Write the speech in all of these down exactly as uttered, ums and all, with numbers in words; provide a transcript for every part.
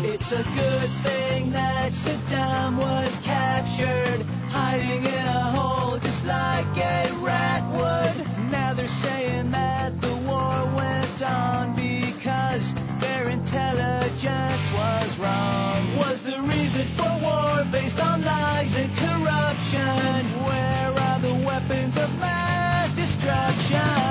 It's a good thing that Saddam was captured, hiding in a hole just like a rat would. Now they're saying that the war went on because their intelligence was wrong. Was the reason for war based on lies and corruption? Where are the weapons of mass destruction?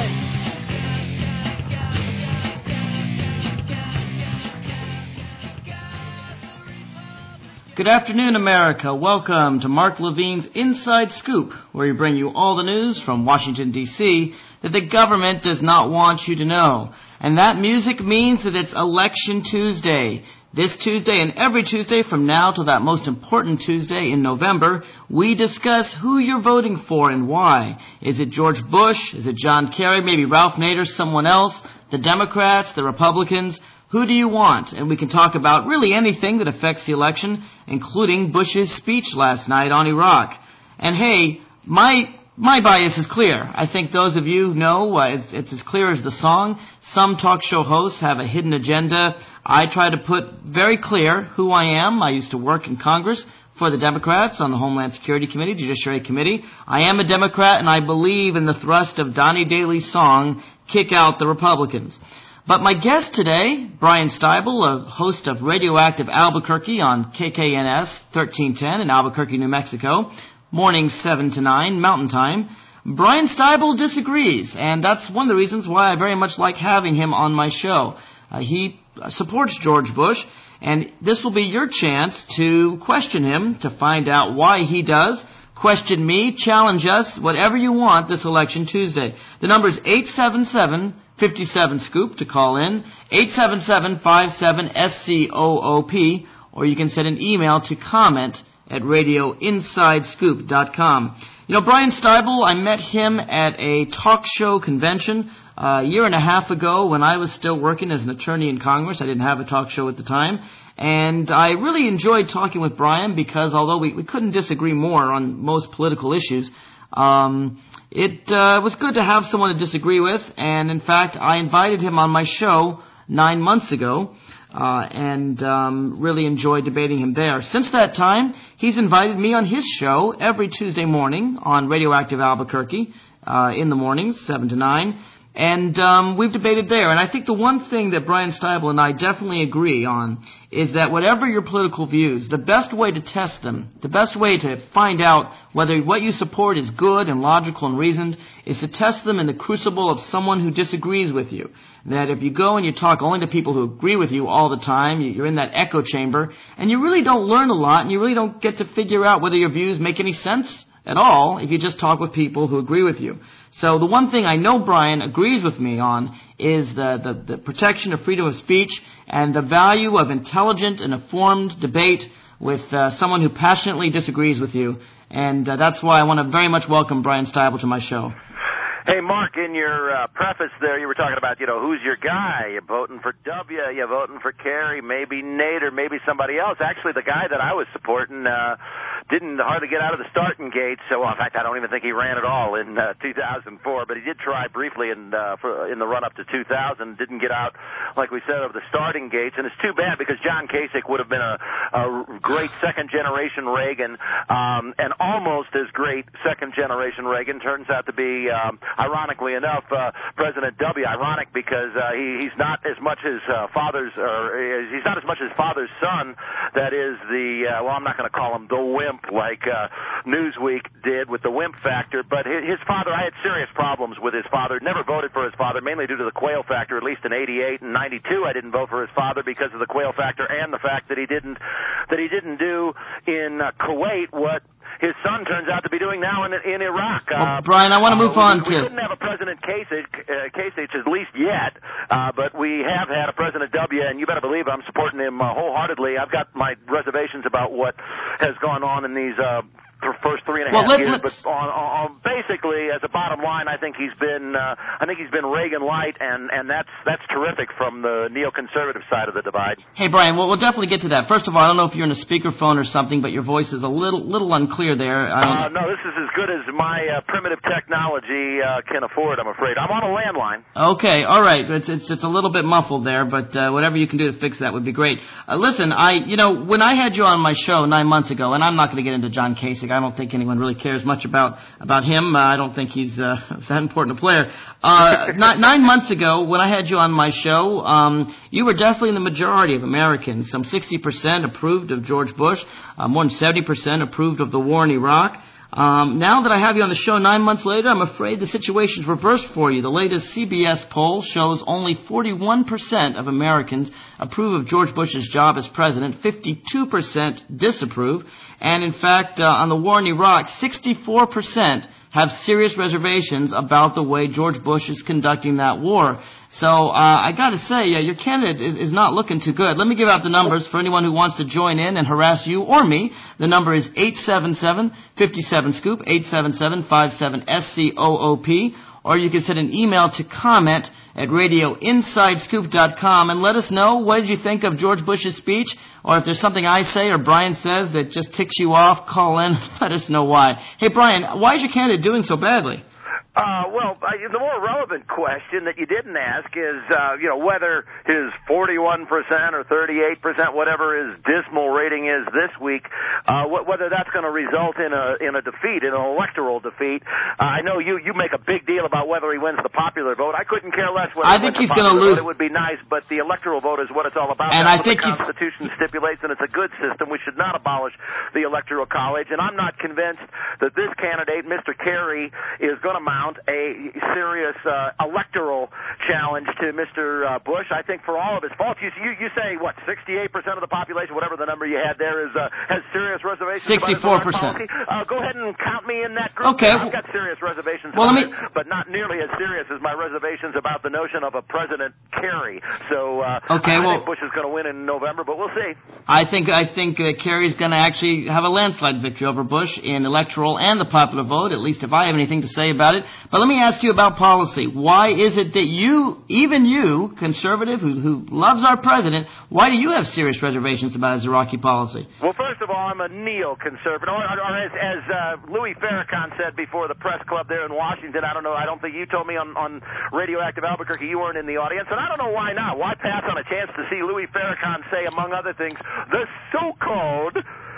Good afternoon, America. Welcome to Mark Levine's Inside Scoop, where we bring you all the news from Washington, D C that the government does not want you to know. And that music means that it's Election Tuesday. This Tuesday and every Tuesday from now till that most important Tuesday in November, we discuss who you're voting for and why. Is it George Bush? Is it John Kerry? Maybe Ralph Nader? Someone else? The Democrats? The Republicans? Who do you want? And we can talk about really anything that affects the election, including Bush's speech last night on Iraq. And hey, my my bias is clear. I think those of you know uh, it's, it's as clear as the song. Some talk show hosts have a hidden agenda. I try to put very clear who I am. I used to work in Congress for the Democrats on the Homeland Security Committee, Judiciary Committee. I am a Democrat, and I believe in the thrust of Donnie Daly's song, Kick Out the Republicans. But my guest today, Brian Steibel, a host of Radioactive Albuquerque on K K N S thirteen ten in Albuquerque, New Mexico, mornings seven to nine, Mountain Time. Brian Steibel disagrees, and that's one of the reasons why I very much like having him on my show. Uh, he supports George Bush, and this will be your chance to question him, to find out why he does. Question me, challenge us, whatever you want this election Tuesday. The number is eight seven seven, five seven, SCOOP to call in, eight seven seven, five seven, S C O O P, or you can send an email to comment at radio inside scoop dot com. You know, Brian Steibel, I met him at a talk show convention uh, a year and a half ago when I was still working as an attorney in Congress. I didn't have a talk show at the time. And I really enjoyed talking with Brian because although we, we couldn't disagree more on most political issues, um, it uh, was good to have someone to disagree with. And in fact, I invited him on my show nine months ago uh, and um, really enjoyed debating him there. Since that time, he's invited me on his show every Tuesday morning on Radioactive Albuquerque uh, in the mornings, seven to nine. And um, we've debated there. And I think the one thing that Brian Steibel and I definitely agree on is that whatever your political views, the best way to test them, the best way to find out whether what you support is good and logical and reasoned, is to test them in the crucible of someone who disagrees with you. That if you go and you talk only to people who agree with you all the time, you're in that echo chamber, and you really don't learn a lot, and you really don't get to figure out whether your views make any sense at all if you just talk with people who agree with you. So the one thing I know Brian agrees with me on is the, the, the protection of freedom of speech and the value of intelligent and informed debate with uh, someone who passionately disagrees with you. And uh, that's why I want to very much welcome Brian Steibel to my show. Hey, Mark, in your uh, preface there, you were talking about, you know, who's your guy? You're voting for W, you're voting for Kerry, maybe Nader, maybe somebody else. Actually, the guy that I was supporting uh, didn't hardly get out of the starting gate. So, well, in fact, I don't even think he ran at all in uh, two thousand four, but he did try briefly in, uh, for, in the run-up to two thousand, didn't get out, like we said, of the starting gates. And it's too bad because John Kasich would have been a, a great second-generation Reagan, um, and almost as great second-generation Reagan turns out to be... Um, Ironically enough, uh, President W. Ironic because uh, he, he's not as much his uh, father's, or he's not as much his father's son. That is the uh, well, I'm not going to call him the wimp like uh, Newsweek did with the wimp factor. But his, his father, I had serious problems with his father. Never voted for his father, mainly due to the quail factor. At least in eighty-eight and ninety-two, I didn't vote for his father because of the quail factor and the fact that he didn't that he didn't do in uh, Kuwait what his son turns out to be doing now in, in Iraq. Well, uh, Brian, I want to move uh, on we, to... We couldn't have a President Kasich, uh, Kasich at least yet, uh, but we have had a President W, and you better believe I'm supporting him uh, wholeheartedly. I've got my reservations about what has gone on in these uh, th- first three and a well, half let, years. let's... But on, on basically, as a bottom line, I think he's been uh, I think he's been Reagan light, and and that's that's terrific from the neoconservative side of the divide. Hey, Brian, well, we'll definitely get to that. First of all, I don't know if you're in a speakerphone or something, but your voice is a little little unclear there. I don't... Uh, no, this is as good as my uh, primitive technology uh, can afford, I'm afraid. I'm on a landline. Okay, all right. It's it's it's a little bit muffled there, but uh, whatever you can do to fix that would be great. Uh, listen, I you know when I had you on my show nine months ago, and I'm not going to get into John Kasich. I don't think anyone really cares much about about him. Uh, I don't think he's uh, that important a player. Uh, not, nine months ago, when I had you on my show, um, you were definitely in the majority of Americans. Some sixty percent approved of George Bush. Uh, more than seventy percent approved of the war in Iraq. Um, now that I have you on the show nine months later, I'm afraid the situation's reversed for you. The latest C B S poll shows only forty-one percent of Americans approve of George Bush's job as president, fifty-two percent disapprove, and in fact, uh, on the war in Iraq, sixty-four percent have serious reservations about the way George Bush is conducting that war. So uh, I got to say, uh, your candidate is, is not looking too good. Let me give out the numbers for anyone who wants to join in and harass you or me. The number is eight seven seven, five seven, SCOOP, eight seven seven, five seven, S C O O P. Or you can send an email to comment at radio inside scoop dot com and let us know what did you think of George Bush's speech, or if there's something I say or Brian says that just ticks you off, call in, let us know why. Hey, Brian, why is your candidate doing so badly? Uh, well, uh, the more relevant question that you didn't ask is, uh, you know, whether his forty-one percent or thirty-eight percent, whatever his dismal rating is this week, uh, wh- whether that's going to result in a in a defeat, in an electoral defeat. Uh, I know you you make a big deal about whether he wins the popular vote. I couldn't care less whether I he think wins he's the going to lose. Vote. It would be nice, but the electoral vote is what it's all about. And that's I what think the Constitution stipulates, and it's a good system. We should not abolish the Electoral College. And I'm not convinced that this candidate, Mister Kerry, is going to mount a A serious uh, electoral challenge to Mister Uh, Bush. I think for all of his faults, you, you, you say, what, sixty-eight percent of the population, whatever the number you had there, is uh, has serious reservations sixty-four percent. about his policy. Uh, go ahead and count me in that group. Okay. I've got serious reservations well, about let me... it, but not nearly as serious as my reservations about the notion of a President Kerry. So uh, okay, I, well, I think Bush is going to win in November, but we'll see. I think I think uh, Kerry's going to actually have a landslide victory over Bush in electoral and the popular vote, at least if I have anything to say about it. But let me ask you about policy. Why is it that you, even you, conservative, who, who loves our president, why do you have serious reservations about his Iraqi policy? Well, first of all, I'm a neoconservative, or, or as, as uh, Louis Farrakhan said before the press club there in Washington. I don't know. I don't think you told me on, on Radioactive Albuquerque you weren't in the audience, and I don't know why not. Why pass on a chance to see Louis Farrakhan say, among other things, the so-called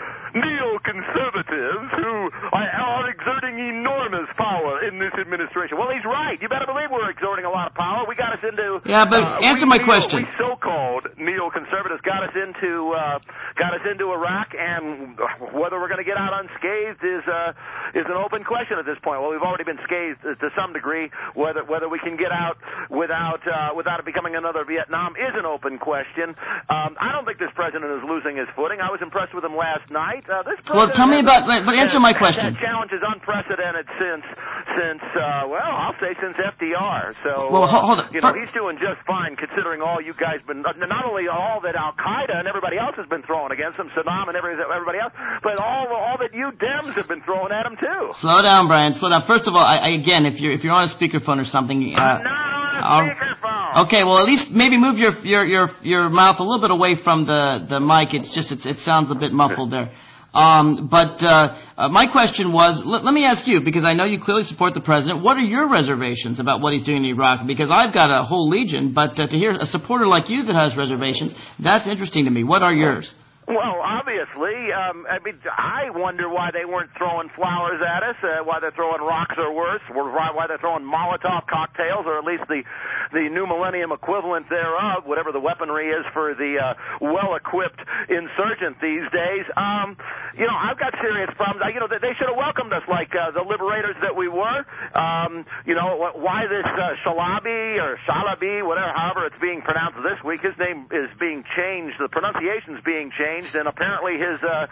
neoconservatives who are exerting enormous power in this administration. Well, he's right. You better believe we're exerting a lot of power. We got us into... Yeah, but uh, answer we, my neo, question. We so-called neoconservatives got us into uh, got us into Iraq, and whether we're going to get out unscathed is uh, is an open question at this point. Well, we've already been scathed to some degree. Whether whether we can get out without uh, without it becoming another Vietnam is an open question. Um, I don't think this president is losing his footing. I was impressed with him last night. Uh, this well, tell me about, but answer my question. That challenge is unprecedented since, since uh, well, I'll say since F D R. So, well, hold on. Uh, you know, he's doing just fine considering all you guys been, not only all that Al-Qaeda and everybody else has been throwing against him, Saddam and every, everybody else, but all, all that you Dems have been throwing at him too. Slow down, Brian, slow down. First of all, I, I, again, if you're, if you're on a speakerphone or something, uh, I'm not on a speakerphone. Okay, well, at least maybe move your, your, your, your mouth a little bit away from the, the mic. It's just, it's, it sounds a bit muffled there. Um, but uh, uh, my question was, l- let me ask you, because I know you clearly support the president, what are your reservations about what he's doing in Iraq? Because I've got a whole legion, but uh, to hear a supporter like you that has reservations, that's interesting to me. What are yours? Well, obviously, um, I mean, I wonder why they weren't throwing flowers at us, uh, why they're throwing rocks or worse, or why, why they're throwing Molotov cocktails, or at least the the new millennium equivalent thereof, whatever the weaponry is for the uh, well-equipped insurgent these days. Um, you know, I've got serious problems. I, you know, they should have welcomed us like uh, the liberators that we were. Um, you know, why this uh, Shalabi or Shalabi, whatever, however it's being pronounced this week, his name is being changed, the pronunciation's being changed, and apparently his uh,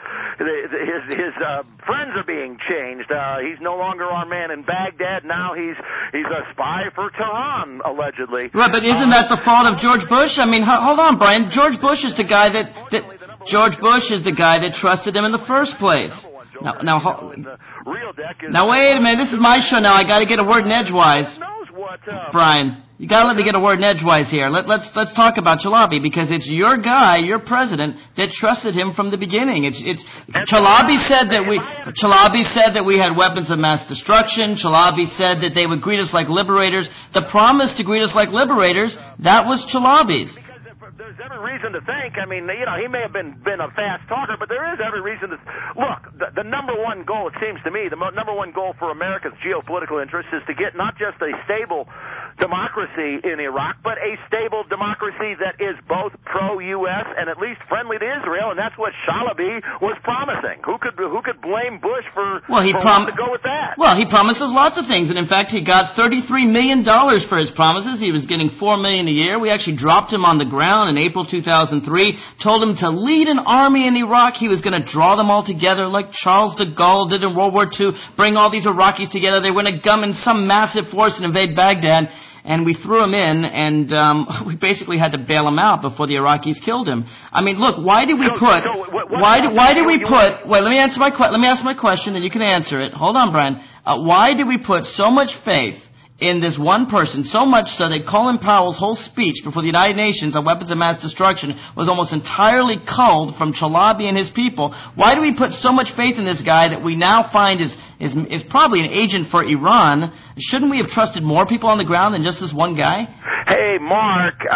his his uh, friends are being changed. Uh, he's no longer our man in Baghdad. Now he's he's a spy for Tehran, allegedly. Right, but isn't that the fault of George Bush? I mean, hold on, Brian. George Bush is the guy that, that George Bush is the guy that trusted him in the first place. Now, now, ho- the real deck is now wait a minute. This is my show now. I got to get a word in edgewise. knows what, uh, Brian, you got to let me get a word in edgewise here. Let, let's let's talk about Chalabi because it's your guy, your president, that trusted him from the beginning. It's it's Chalabi said that we Chalabi said that we had weapons of mass destruction. Chalabi said that they would greet us like liberators. The promise to greet us like liberators, that was Chalabi's. There's every reason to think, I mean, you know, he may have been been a fast talker, but there is every reason to look. The, the number one goal, it seems to me, the mo- number one goal for America's geopolitical interests is to get not just a stable democracy in Iraq, but a stable democracy that is both pro-U S and at least friendly to Israel, and that's what Chalabi was promising. Who could who could blame Bush for, well, he for prom- wanting to go with that? Well, he promises lots of things, and in fact, he got thirty-three million dollars for his promises. He was getting four million dollars a year. We actually dropped him on the ground in April two thousand three, told him to lead an army in Iraq. He was going to draw them all together like Charles de Gaulle did in World War Two, bring all these Iraqis together. They were going to come in some massive force and invade Baghdad. And we threw him in, and um, we basically had to bail him out before the Iraqis killed him. I mean, look, why did we so, put? So what, what why did why did we you put? Wait, let me answer my que- let me ask my question, then you can answer it. Hold on, Brian. Uh, why did we put so much faith in this one person, so much so that Colin Powell's whole speech before the United Nations on weapons of mass destruction was almost entirely culled from Chalabi and his people? Why do we put so much faith in this guy that we now find is is, is probably an agent for Iran? Shouldn't we have trusted more people on the ground than just this one guy? Hey, Mark, uh,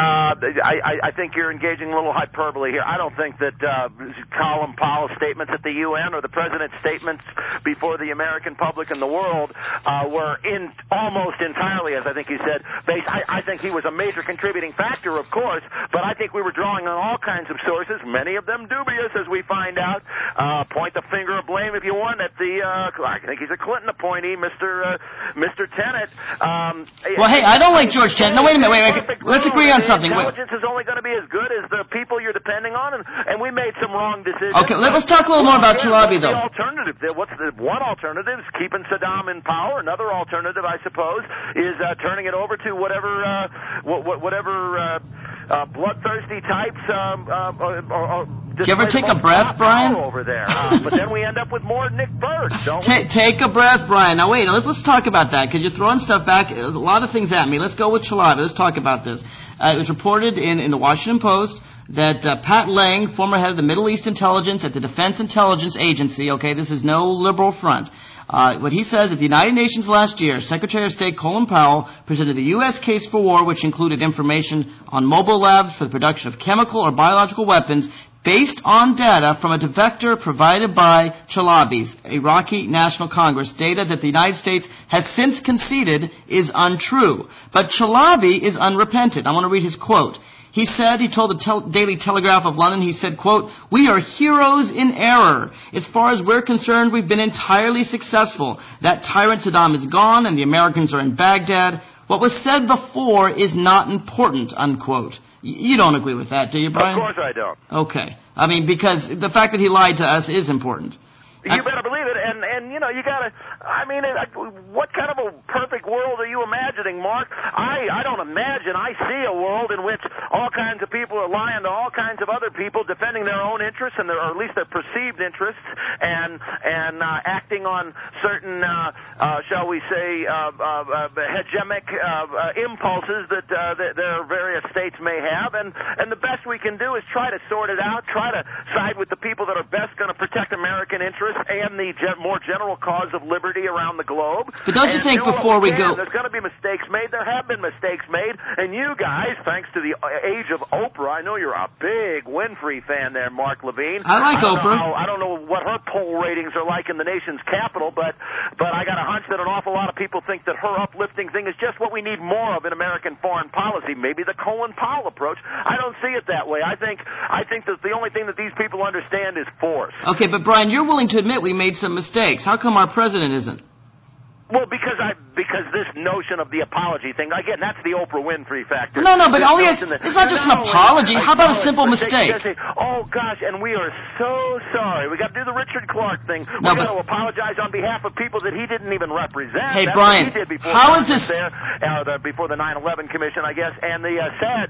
I, I think you're engaging a little hyperbole here. I don't think that uh, Colin Powell's statements at the U N or the President's statements before the American public and the world uh, were in almost entirely, as I think you said, based. I, I think he was a major contributing factor, of course, but I think we were drawing on all kinds of sources, many of them dubious, as we find out. Uh, point the finger of blame, if you want, at the, uh, I think he's a Clinton appointee, Mister Uh, Mister Tenet. Um, well, hey, I don't like George Tenet. No, wait a minute, wait, wait. Let's agree on something. Intelligence is only going to be as good as the people you're depending on, and, and we made some wrong decisions. Okay, let's talk a little more about Chalabi, though. What's the alternative? What's the one alternative? Is keeping Saddam in power. Another alternative, I suppose, is uh, turning it over to whatever, uh, wh- whatever uh, uh, bloodthirsty types. Um, uh, or, or, Do you ever take a breath, Brian? Over there, uh, but then we end up with more Nick Byrd, don't we? Ta- take a breath, Brian. Now wait, let's let's talk about that because you're throwing stuff back. There's a lot of things at me. Let's go with Chalabi. Let's talk about this. Uh, it was reported in, in the Washington Post that uh, Pat Lang, former head of the Middle East Intelligence at the Defense Intelligence Agency, okay, this is no liberal front. Uh, what he says, at the United Nations last year, Secretary of State Colin Powell presented the U S case for war, which included information on mobile labs for the production of chemical or biological weapons based on data from a defector provided by Chalabi's Iraqi National Congress, data that the United States has since conceded is untrue. But Chalabi is unrepentant. I want to read his quote. He said, he told the Tel- Daily Telegraph of London, he said, quote, "We are heroes in error. As far as we're concerned, we've been entirely successful. That tyrant Saddam is gone and the Americans are in Baghdad. What was said before is not important," unquote. Y- you don't agree with that, do you, Brian? Of course I don't. Okay. I mean, because the fact that he lied to us is important. You better believe it, and, and you know, you gotta, I mean, what kind of a perfect world are you imagining, Mark? I, I don't imagine, I see a world in which all kinds of people are lying to all kinds of other people, defending their own interests, and their, or at least their perceived interests, and, and, uh, acting on certain, uh, uh, shall we say, uh, uh, uh hegemonic, uh, uh, impulses that, uh, that their various states may have, and, and the best we can do is try to sort it out, try to side with the people that are best going to protect American interests and the gen- more general cause of liberty around the globe. But don't you think do before we, we go... There's going to be mistakes made. There have been mistakes made. And you guys, thanks to the age of Oprah, I know you're a big Winfrey fan there, Mark Levine. I like I don't Oprah. Know how, I don't know what her poll ratings are like in the nation's capital, but, but I got a hunch that an awful lot of people think that her uplifting thing is just what we need more of in American foreign policy. Maybe the Colin Powell approach. I don't see it that way. I think, I think that the only thing that these people understand is force. Okay, but Brian, you're willing to admit we made some mistakes. How come our president isn't? Well, because I because this notion of the apology thing, again, that's the Oprah Winfrey factor. No, no, but This only it's, notion that- it's not just an not only apology. How about a simple acknowledge mistake? mistakes, say, oh, gosh, and we are so sorry. We got to do the Richard Clark thing. We No, got but- to apologize on behalf of people that he didn't even represent. Hey, That's Brian, what he did before how is Congress this- there, uh, the, before the nine eleven Commission, I guess, and the uh, sad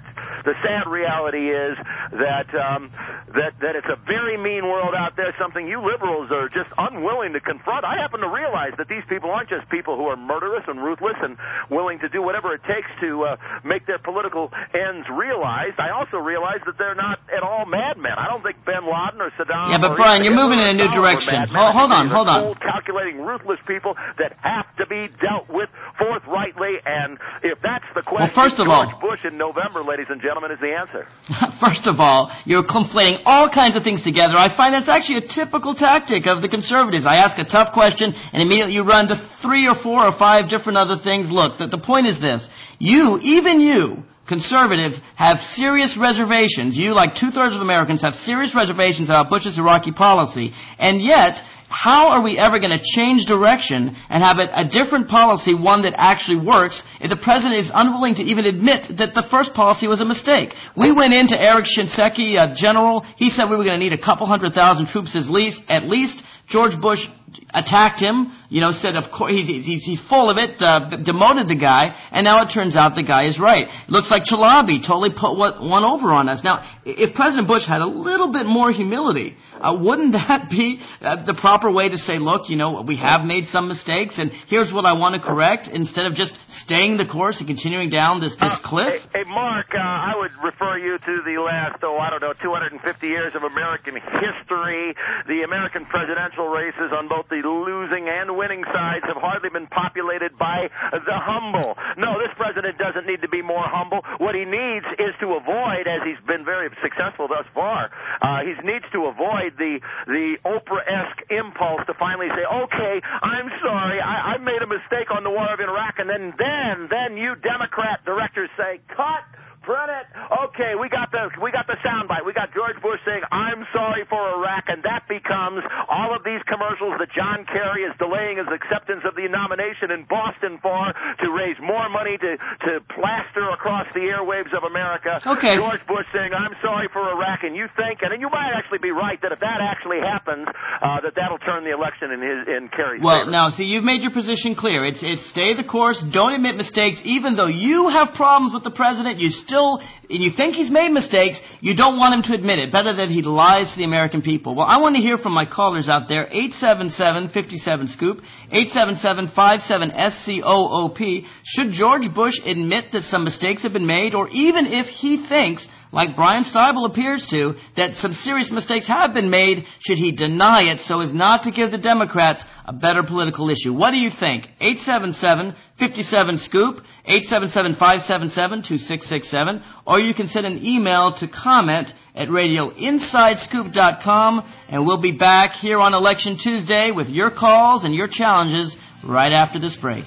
the sad reality is that um, that that it's a very mean world out there, something you liberals are just unwilling to confront. I happen to realize that these people aren't just people who are murderous and ruthless and willing to do whatever it takes to uh, make their political ends realized. I also realize that they're not at all madmen. I don't think bin Laden or Saddam. Yeah, but or Brian, you're Hitler moving in a new direction. Hold, hold on, hold on. Cold, calculating, ruthless people that have to be dealt with forthrightly. And if that's the question, well, first of George all, Bush in November, ladies and gentlemen, is the answer. First of all, you're conflating all kinds of things together. I find that's actually a typical tactic of the conservatives. I ask a tough question, and immediately you run to three or four or five different other things. Look, the, the point is this. You, even you, conservative, have serious reservations. You, like two-thirds of Americans, have serious reservations about Bush's Iraqi policy. And yet, how are we ever going to change direction and have a, a different policy, one that actually works, if the president is unwilling to even admit that the first policy was a mistake? We went into Eric Shinseki, a general. He said we were going to need a couple hundred thousand troops at least. At least. George Bush attacked him, you know, said of course he's, he's, he's full of it, uh, demoted the guy, and now it turns out the guy is right. It looks like Chalabi totally put what, one over on us. Now, if President Bush had a little bit more humility, uh, wouldn't that be uh, the proper way to say, look, you know, we have made some mistakes, and here's what I want to correct, instead of just staying the course and continuing down this, this uh, cliff? Hey, hey Mark, uh, I would refer you to the last, oh, I don't know, two hundred fifty years of American history. The American presidential races on both the losing and winning sides have hardly been populated by the humble. No, this president doesn't need to be more humble. What he needs is to avoid, as he's been very successful thus far, uh, he needs to avoid the the Oprah-esque impulse to finally say, okay, I'm sorry, I, I made a mistake on the war of Iraq, and then, then, then you Democrat directors say, cut, print it. Okay, we got the we got the soundbite. We got George Bush saying, I'm sorry for Iraq, and that becomes all of these commercials that John Kerry is delaying his acceptance of the nomination in Boston for to raise more money to, to plaster across the airwaves of America. Okay. George Bush saying, I'm sorry for Iraq, and you think, and you might actually be right, that if that actually happens, uh, that that'll turn the election in his in Kerry's Well, favor. now, see, you've made your position clear. It's, it's stay the course, don't admit mistakes. Even though you have problems with the president, you still and you think he's made mistakes, you don't want him to admit it. Better that he lies to the American people. Well, I want to hear from my callers out there, eight seven seven, five seven, SCOOP, eight seven seven, five seven, S C O O P. Should George Bush admit that some mistakes have been made, or even if he thinks, like Brian Steibel appears to, that some serious mistakes have been made, should he deny it so as not to give the Democrats a better political issue? What do you think? eight seven seven, five seven, SCOOP, eight seven seven, five seven seven, two six six seven, or you can send an email to comment at radio inside scoop dot com, and we'll be back here on Election Tuesday with your calls and your challenges right after this break.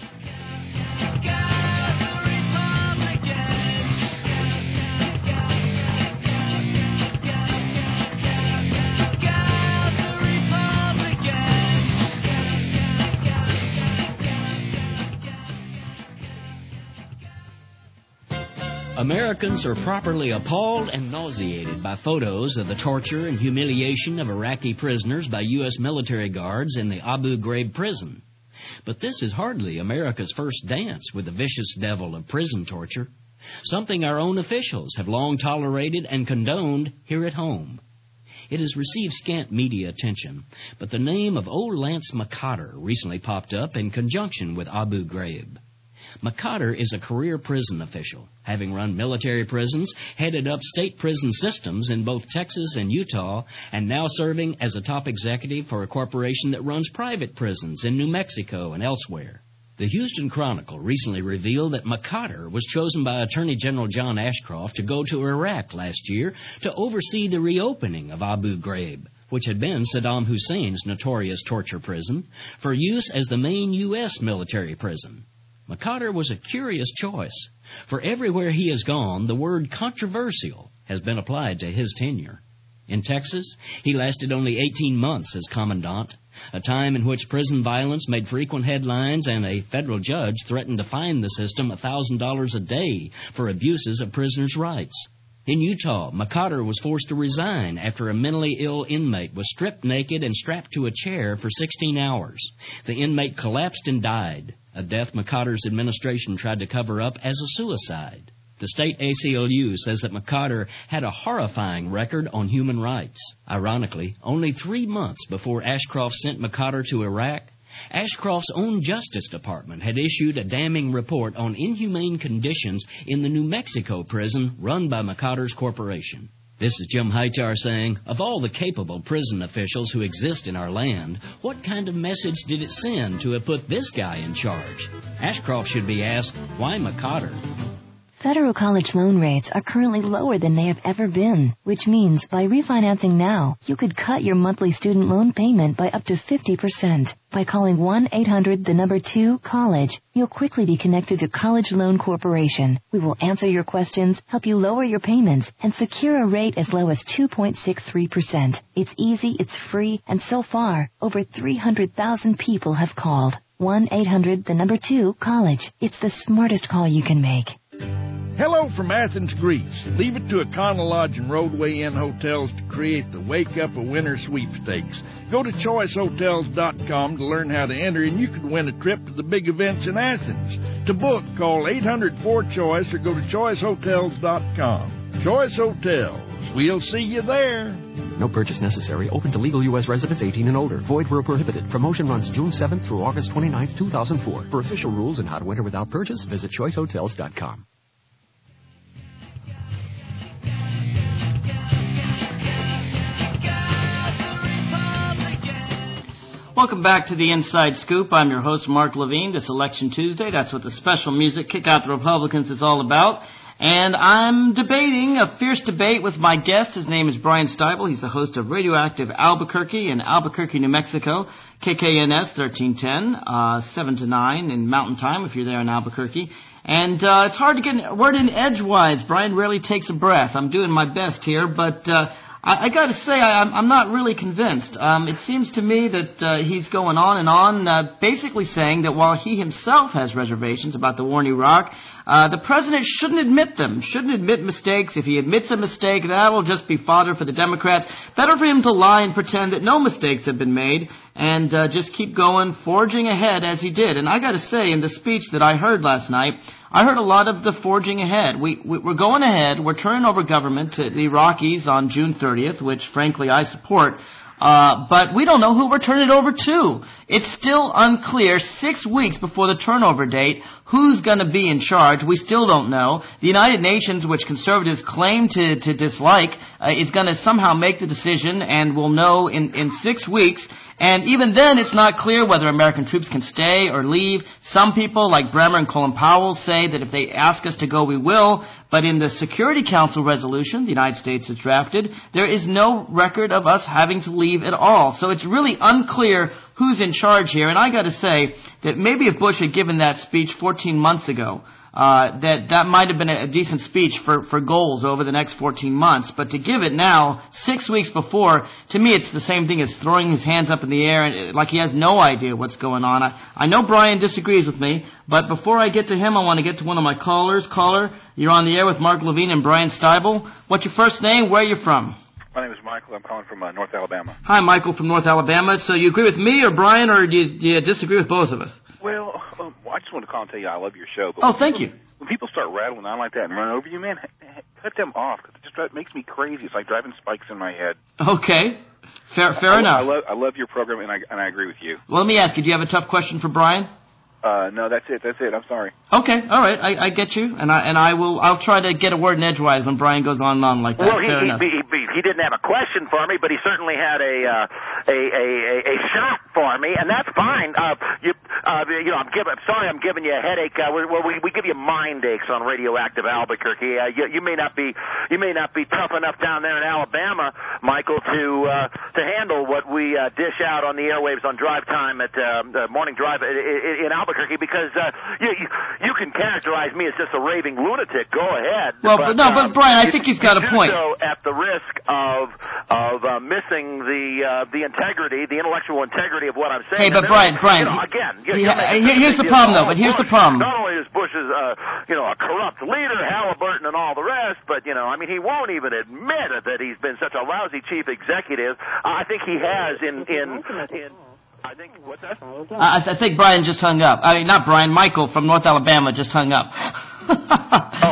Americans are properly appalled and nauseated by photos of the torture and humiliation of Iraqi prisoners by U S military guards in the Abu Ghraib prison. But this is hardly America's first dance with the vicious devil of prison torture, something our own officials have long tolerated and condoned here at home. It has received scant media attention, but the name of old Lance McCotter recently popped up in conjunction with Abu Ghraib. McCotter is a career prison official, having run military prisons, headed up state prison systems in both Texas and Utah, and now serving as a top executive for a corporation that runs private prisons in New Mexico and elsewhere. The Houston Chronicle recently revealed that McCotter was chosen by Attorney General John Ashcroft to go to Iraq last year to oversee the reopening of Abu Ghraib, which had been Saddam Hussein's notorious torture prison, for use as the main U S military prison. McCotter was a curious choice, for everywhere he has gone, the word controversial has been applied to his tenure. In Texas, he lasted only eighteen months as commandant, a time in which prison violence made frequent headlines and a federal judge threatened to fine the system one thousand dollars a day for abuses of prisoners' rights. In Utah, McCotter was forced to resign after a mentally ill inmate was stripped naked and strapped to a chair for sixteen hours. The inmate collapsed and died, a death McCotter's administration tried to cover up as a suicide. The state A C L U says that McCarter had a horrifying record on human rights. Ironically, only three months before Ashcroft sent McCarter to Iraq, Ashcroft's own Justice Department had issued a damning report on inhumane conditions in the New Mexico prison run by McCarter's corporation. This is Jim Hightower saying, of all the capable prison officials who exist in our land, what kind of message did it send to have put this guy in charge? Ashcroft should be asked, why McCarter? Federal college loan rates are currently lower than they have ever been, which means by refinancing now, you could cut your monthly student loan payment by up to fifty percent. By calling one eight hundred the number two college, you'll quickly be connected to College Loan Corporation. We will answer your questions, help you lower your payments, and secure a rate as low as two point six three percent. It's easy, it's free, and so far, over three hundred thousand people have called. one eight hundred the number two college. It's the smartest call you can make. Hello from Athens, Greece. Leave it to Econo Lodge and Roadway Inn Hotels to create the Wake Up a Winner sweepstakes. Go to choice hotels dot com to learn how to enter, and you could win a trip to the big events in Athens. To book, call eight hundred four choice or go to choice hotels dot com. Choice Hotels. We'll see you there. No purchase necessary. Open to legal U S residents eighteen and older. Void where prohibited. Promotion runs June seventh through August twenty-ninth, two thousand four. For official rules and how to enter without purchase, visit choice hotels dot com. Welcome back to the Inside Scoop. I'm your host, Mark Levine. This Election Tuesday, that's what the special music, Kick Out the Republicans, is all about. And I'm debating a fierce debate with my guest. His name is Brian Steibel. He's the host of Radioactive Albuquerque in Albuquerque, New Mexico, K K N S thirteen ten, uh, seven to nine in Mountain Time if you're there in Albuquerque. And uh, it's hard to get a word in edgewise. Brian rarely takes a breath. I'm doing my best here, but uh, I, I got to say I, I'm not really convinced. Um, it seems to me that uh, he's going on and on, uh, basically saying that while he himself has reservations about the war in Iraq, Uh, the president shouldn't admit them, shouldn't admit mistakes. If he admits a mistake, that will just be fodder for the Democrats. Better for him to lie and pretend that no mistakes have been made and uh, just keep going, forging ahead as he did. And I got to say, in the speech that I heard last night, I heard a lot of the forging ahead. We, we, we're going ahead. We're turning over government to the Iraqis on June thirtieth, which, frankly, I support. Uh, but we don't know who we're turning it over to. It's still unclear, six weeks before the turnover date, who's going to be in charge. We still don't know. The United Nations, which conservatives claim to, to dislike, uh, is going to somehow make the decision, and we'll know in, in six weeks. And even then, it's not clear whether American troops can stay or leave. Some people, like Bremer and Colin Powell, say that if they ask us to go, we will. But in the Security Council resolution the United States has drafted, there is no record of us having to leave at all. So it's really unclear who's in charge here. And I got to say that maybe if Bush had given that speech fourteen months ago, uh, that that might have been a, a decent speech for, for goals over the next fourteen months. But to give it now, six weeks before, to me it's the same thing as throwing his hands up in the air and, like he has no idea what's going on. I, I know Brian disagrees with me, but before I get to him, I want to get to one of my callers. Caller, you're on the air with Mark Levine and Brian Steibel. What's your first name? Where are you from? My name is Michael. I'm calling from uh, North Alabama. Hi, Michael from North Alabama. So you agree with me or Brian, or do you, do you disagree with both of us? Well, um, I just want to call and tell you I love your show. But oh, thank you. When people start rattling on like that and run over you, man, cut them off. It just drives, makes me crazy. It's like driving spikes in my head. Okay. Fair, fair I, enough. I love, I love your program, and I, and I agree with you. Well, let me ask you, do you have a tough question for Brian? Uh, no, that's it. That's it. I'm sorry. Okay, all right. I, I get you, and I and I will. I'll try to get a word in edgewise when Brian goes on and on like that. Well, he Fair enough. he, he, he didn't have a question for me, but he certainly had a uh, a, a a shot for me, and that's fine. Uh, you uh, you know, I'm giving. Sorry, I'm giving you a headache. Uh, well, we we give you mind aches on Radioactive Albuquerque. Uh, you, you may not be you may not be tough enough down there in Alabama, Michael, to uh, to handle what we uh, dish out on the airwaves on drive time at uh, the morning drive in, in Albuquerque, because uh, you, you you can characterize me as just a raving lunatic. Go ahead. Well, but, but no, but um, Brian, I think he's got a do point. So at the risk of of uh, missing the uh, the integrity, the intellectual integrity of what I'm saying. Hey, but and Brian, then, Brian, you know, he, again, he, you're he, making here's the big problem, deal. though. But here's Bush, the problem. Not only is Bush is uh, you know a corrupt leader, Halliburton, and all the rest, but you know, I mean, he won't even admit that he's been such a lousy chief executive. I think he has in in in. I think, what's that? I, I think Brian just hung up. I mean, not Brian, Michael from North Alabama just hung up. Oh.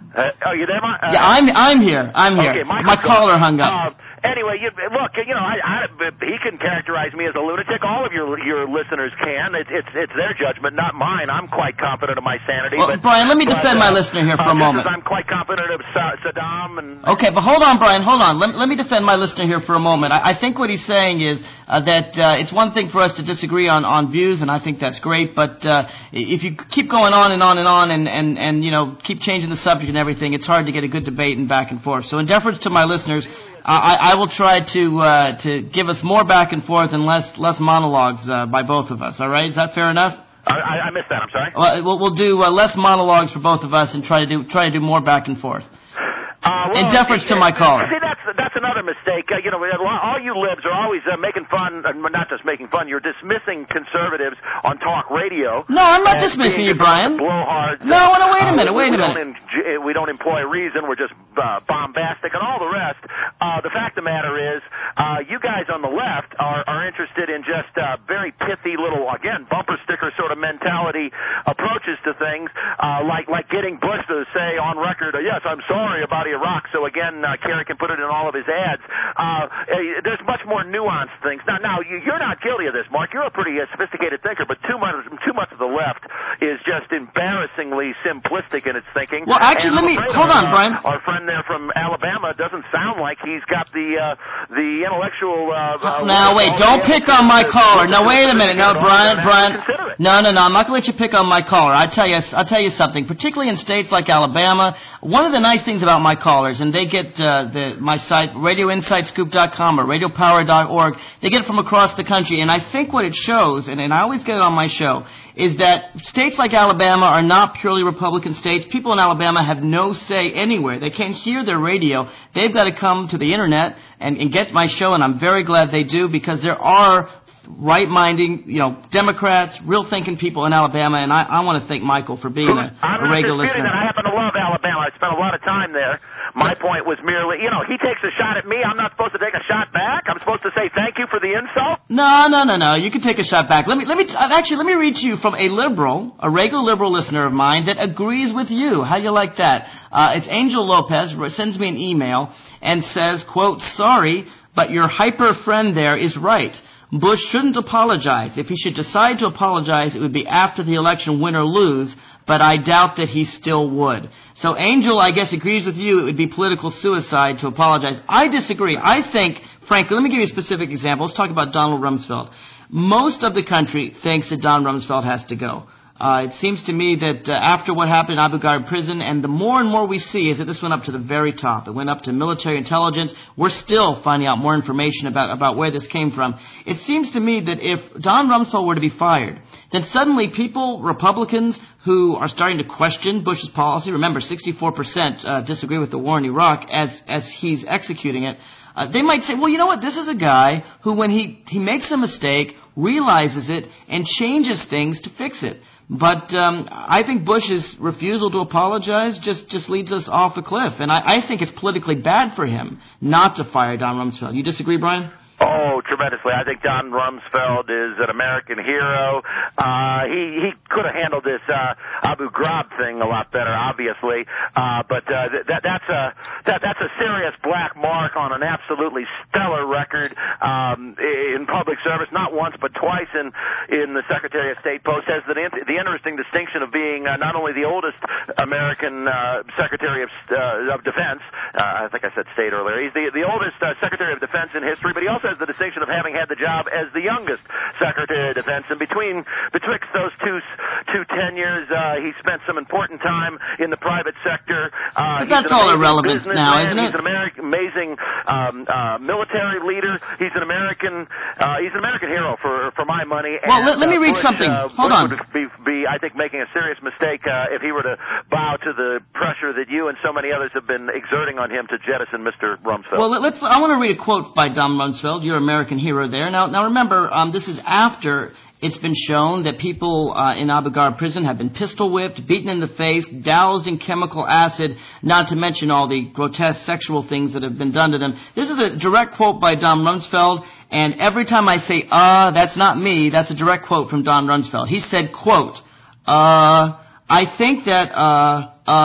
Uh, oh, you there, Mark? Uh, yeah, I'm I'm here. I'm here. Okay, My caller hung up. Uh, Anyway, you, look, you know, I, I, he can characterize me as a lunatic. All of your your listeners can. It's it's it's their judgment, not mine. I'm quite confident of my sanity. Well, but, Brian, let me but, defend uh, my listener here for uh, a moment. I'm quite confident of Sa- Saddam and. Okay, but hold on, Brian, hold on. Let, let me defend my listener here for a moment. I, I think what he's saying is uh, that uh, it's one thing for us to disagree on, on views, and I think that's great. But uh, if you keep going on and on and on, and, and and you know keep changing the subject and everything, it's hard to get a good debate and back and forth. So, in deference to my listeners, I, I will try to uh, to give us more back and forth and less less monologues uh, by both of us. All right, is that fair enough? I, I missed that. I'm sorry. Well, we'll, we'll do uh, less monologues for both of us and try to do try to do more back and forth. Uh, well, in deference to my caller. See, that's that's another mistake. Uh, you know, all you libs are always uh, making fun, uh, not just making fun. You're dismissing conservatives on talk radio. No, I'm not dismissing you, Brian. Blowhards. No, no, wait a minute, uh, wait we, a we minute. Don't in, we don't employ reason. We're just uh, bombastic and all the rest. Uh, the fact of the matter is, uh, you guys on the left are, are interested in just uh, very pithy little, again, bumper sticker sort of mentality approaches to things, uh, like like getting Bush to say on record, uh, yes, I'm sorry about Iraq. So again, uh, Kerry can put it in all of his ads. Uh, there's much more nuanced things. Now, now you, you're not guilty of this, Mark. You're a pretty uh, sophisticated thinker, but too much, too much of the left is just embarrassingly simplistic in its thinking. Well, actually, and let me afraid hold our, on, Brian. Our friend there from Alabama doesn't sound like he's got the uh, the intellectual. Uh, uh, now wait, don't pick on my caller. Now wait a minute. No, Brian, Brian. No, no, no. I'm not going to let you pick on my caller. I tell you, I'll tell you something. Particularly in states like Alabama, one of the nice things about my callers, and they get uh, the my site radio insight scoop dot com or radio power dot org. They get it from across the country, and I think what it shows, and, and I always get it on my show, is that states like Alabama are not purely Republican states. People in Alabama have no say anywhere. They can't hear their radio. They've got to come to the internet and, and get my show, and I'm very glad they do, because there are right-minding, you know, Democrats, real-thinking people in Alabama, and I, I want to thank Michael for being a, a regular listener. That I happen to love Alabama. I spent a lot of time there. My point was merely, you know, he takes a shot at me. I'm not supposed to take a shot back. I'm supposed to say thank you for the insult. No, no, no, no. You can take a shot back. Let me, let me, t- actually, let me read to you from a liberal, a regular liberal listener of mine that agrees with you. How do you like that? Uh, it's Angel Lopez, sends me an email and says, quote, sorry, but your hyper friend there is right. Bush shouldn't apologize. If he should decide to apologize, it would be after the election, win or lose, but I doubt that he still would. So Angel, I guess, agrees with you. It would be political suicide to apologize. I disagree. I think, frankly, let me give you a specific example. Let's talk about Donald Rumsfeld. Most of the country thinks that Don Rumsfeld has to go. Uh, it seems to me that uh, after what happened in Abu Ghraib prison, and the more and more we see is that this went up to the very top. It went up to military intelligence. We're still finding out more information about, about where this came from. It seems to me that if Don Rumsfeld were to be fired, then suddenly people, Republicans, who are starting to question Bush's policy, remember sixty-four percent uh, disagree with the war in Iraq as, as he's executing it, Uh, they might say, well, you know what, this is a guy who, when he, he makes a mistake, realizes it, and changes things to fix it. But um, I think Bush's refusal to apologize just, just leads us off a cliff. And I, I think it's politically bad for him not to fire Don Rumsfeld. You disagree, Brian? Oh, tremendously. I think Don Rumsfeld is an American hero. Uh, he, he could have handled this, uh, Abu Ghraib thing a lot better, obviously. Uh, but, uh, that, that's a, that, that's a serious black mark on an absolutely stellar record, um, in public service, not once, but twice in, in the Secretary of State post. Has the, the interesting distinction of being, uh, not only the oldest American, uh, Secretary of, uh, of Defense, uh, I think I said State earlier. He's the, the oldest, uh, Secretary of Defense in history, but he also has the distinction of having had the job as the youngest Secretary of Defense. And between betwixt those two two tenures, uh, he spent some important time in the private sector. Uh, but that's all irrelevant now, isn't it? He's an American, amazing um, uh, military leader. He's an American. Uh, he's an American hero for for my money. Well, and, let, let me uh, read Bush, something. Uh, Hold Bush on. Would be, be, I think, making a serious mistake uh, if he were to bow to the pressure that you and so many others have been exerting on him to jettison Mister Rumsfeld. Well, let's. I want to read a quote by Don Rumsfeld, your American hero there. Now, now remember, um, this is after it's been shown that people uh, in Abu Ghraib prison have been pistol whipped, beaten in the face, doused in chemical acid, not to mention all the grotesque sexual things that have been done to them. This is a direct quote by Don Rumsfeld, and every time I say, uh, that's not me, that's a direct quote from Don Rumsfeld. He said, quote, uh, I think that, uh, uh,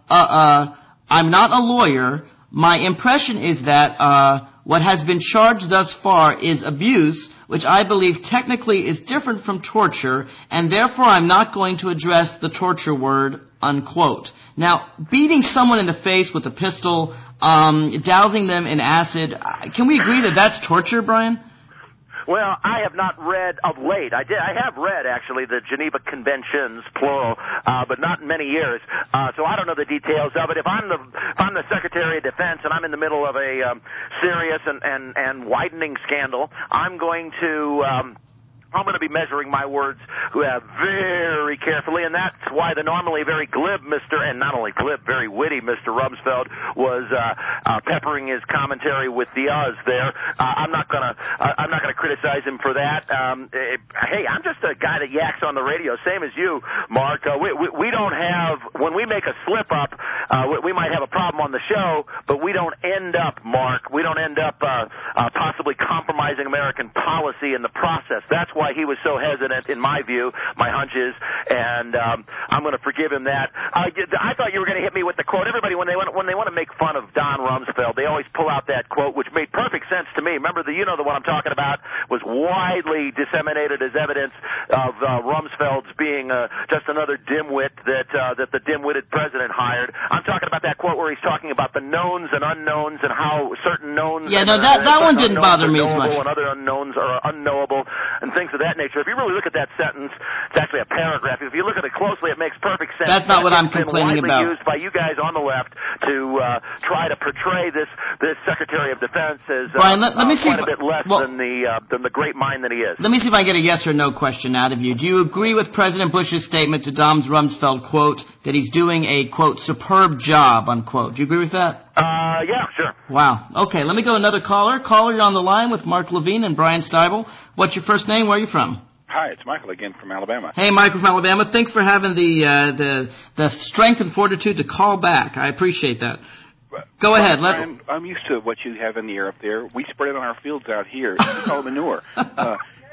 uh, uh, I'm not a lawyer. My impression is that uh, what has been charged thus far is abuse, which I believe technically is different from torture, and therefore I'm not going to address the torture word, unquote. Now, beating someone in the face with a pistol, um, dousing them in acid, can we agree that that's torture, Brian? Well, I have not read of late. I did. I have read actually the Geneva Conventions, plural, uh, but not in many years. Uh, so I don't know the details of it. If I'm the if I'm the Secretary of Defense and I'm in the middle of a um, serious and, and and widening scandal, I'm going to. Um, I'm going to be measuring my words uh, very carefully, and that's why the normally very glib Mister and not only glib, very witty Mister Rumsfeld was uh, uh, peppering his commentary with the uhs there. Uh, I'm not going to uh, I'm not going to criticize him for that. Um, it, hey, I'm just a guy that yaks on the radio, same as you, Mark. Uh, we, we we don't have when we make a slip up, uh, we, we might have a problem on the show, but we don't end up, Mark. We don't end up uh, uh, possibly compromising American policy in the process. That's why he was so hesitant, in my view, my hunch is, and um, I'm going to forgive him that. Uh, I thought you were going to hit me with the quote. Everybody, when they want, when they want to make fun of Don Rumsfeld, they always pull out that quote, which made perfect sense to me. Remember, the, you know the one I'm talking about, was widely disseminated as evidence of uh, Rumsfeld's being uh, just another dimwit that uh, that the dim-witted president hired. I'm talking about that quote where he's talking about the knowns and unknowns and how certain knowns. Yeah, and, no, that, uh, that one didn't bother me as much. And other unknowns are unknowable and things of that nature. If you really look at that sentence, it's actually a paragraph. If you look at it closely, it makes perfect sense. That's not what I'm it's been complaining widely about. Used by you guys on the left to uh, try to portray this this Secretary of Defense as uh, Brian, let, let me uh, see quite if, a bit less well, than the uh, than the great mind that he is. Let me see if I can get a yes or no question out of you. Do you agree with President Bush's statement to Don Rumsfeld, quote, that he's doing a, quote, superb job, unquote? Do you agree with that? Uh, yeah, sure. Wow. Okay, let me go another caller. Caller, you're on the line with Mark Levine and Brian Steibel. What's your first name? Where are you from? Hi, it's Michael again from Alabama. Hey, Michael from Alabama. Thanks for having the uh, the the strength and fortitude to call back. I appreciate that. Go ahead. Let I'm, I'm used to what you have in the air up there. We spread it on our fields out here. We call it manure. Uh,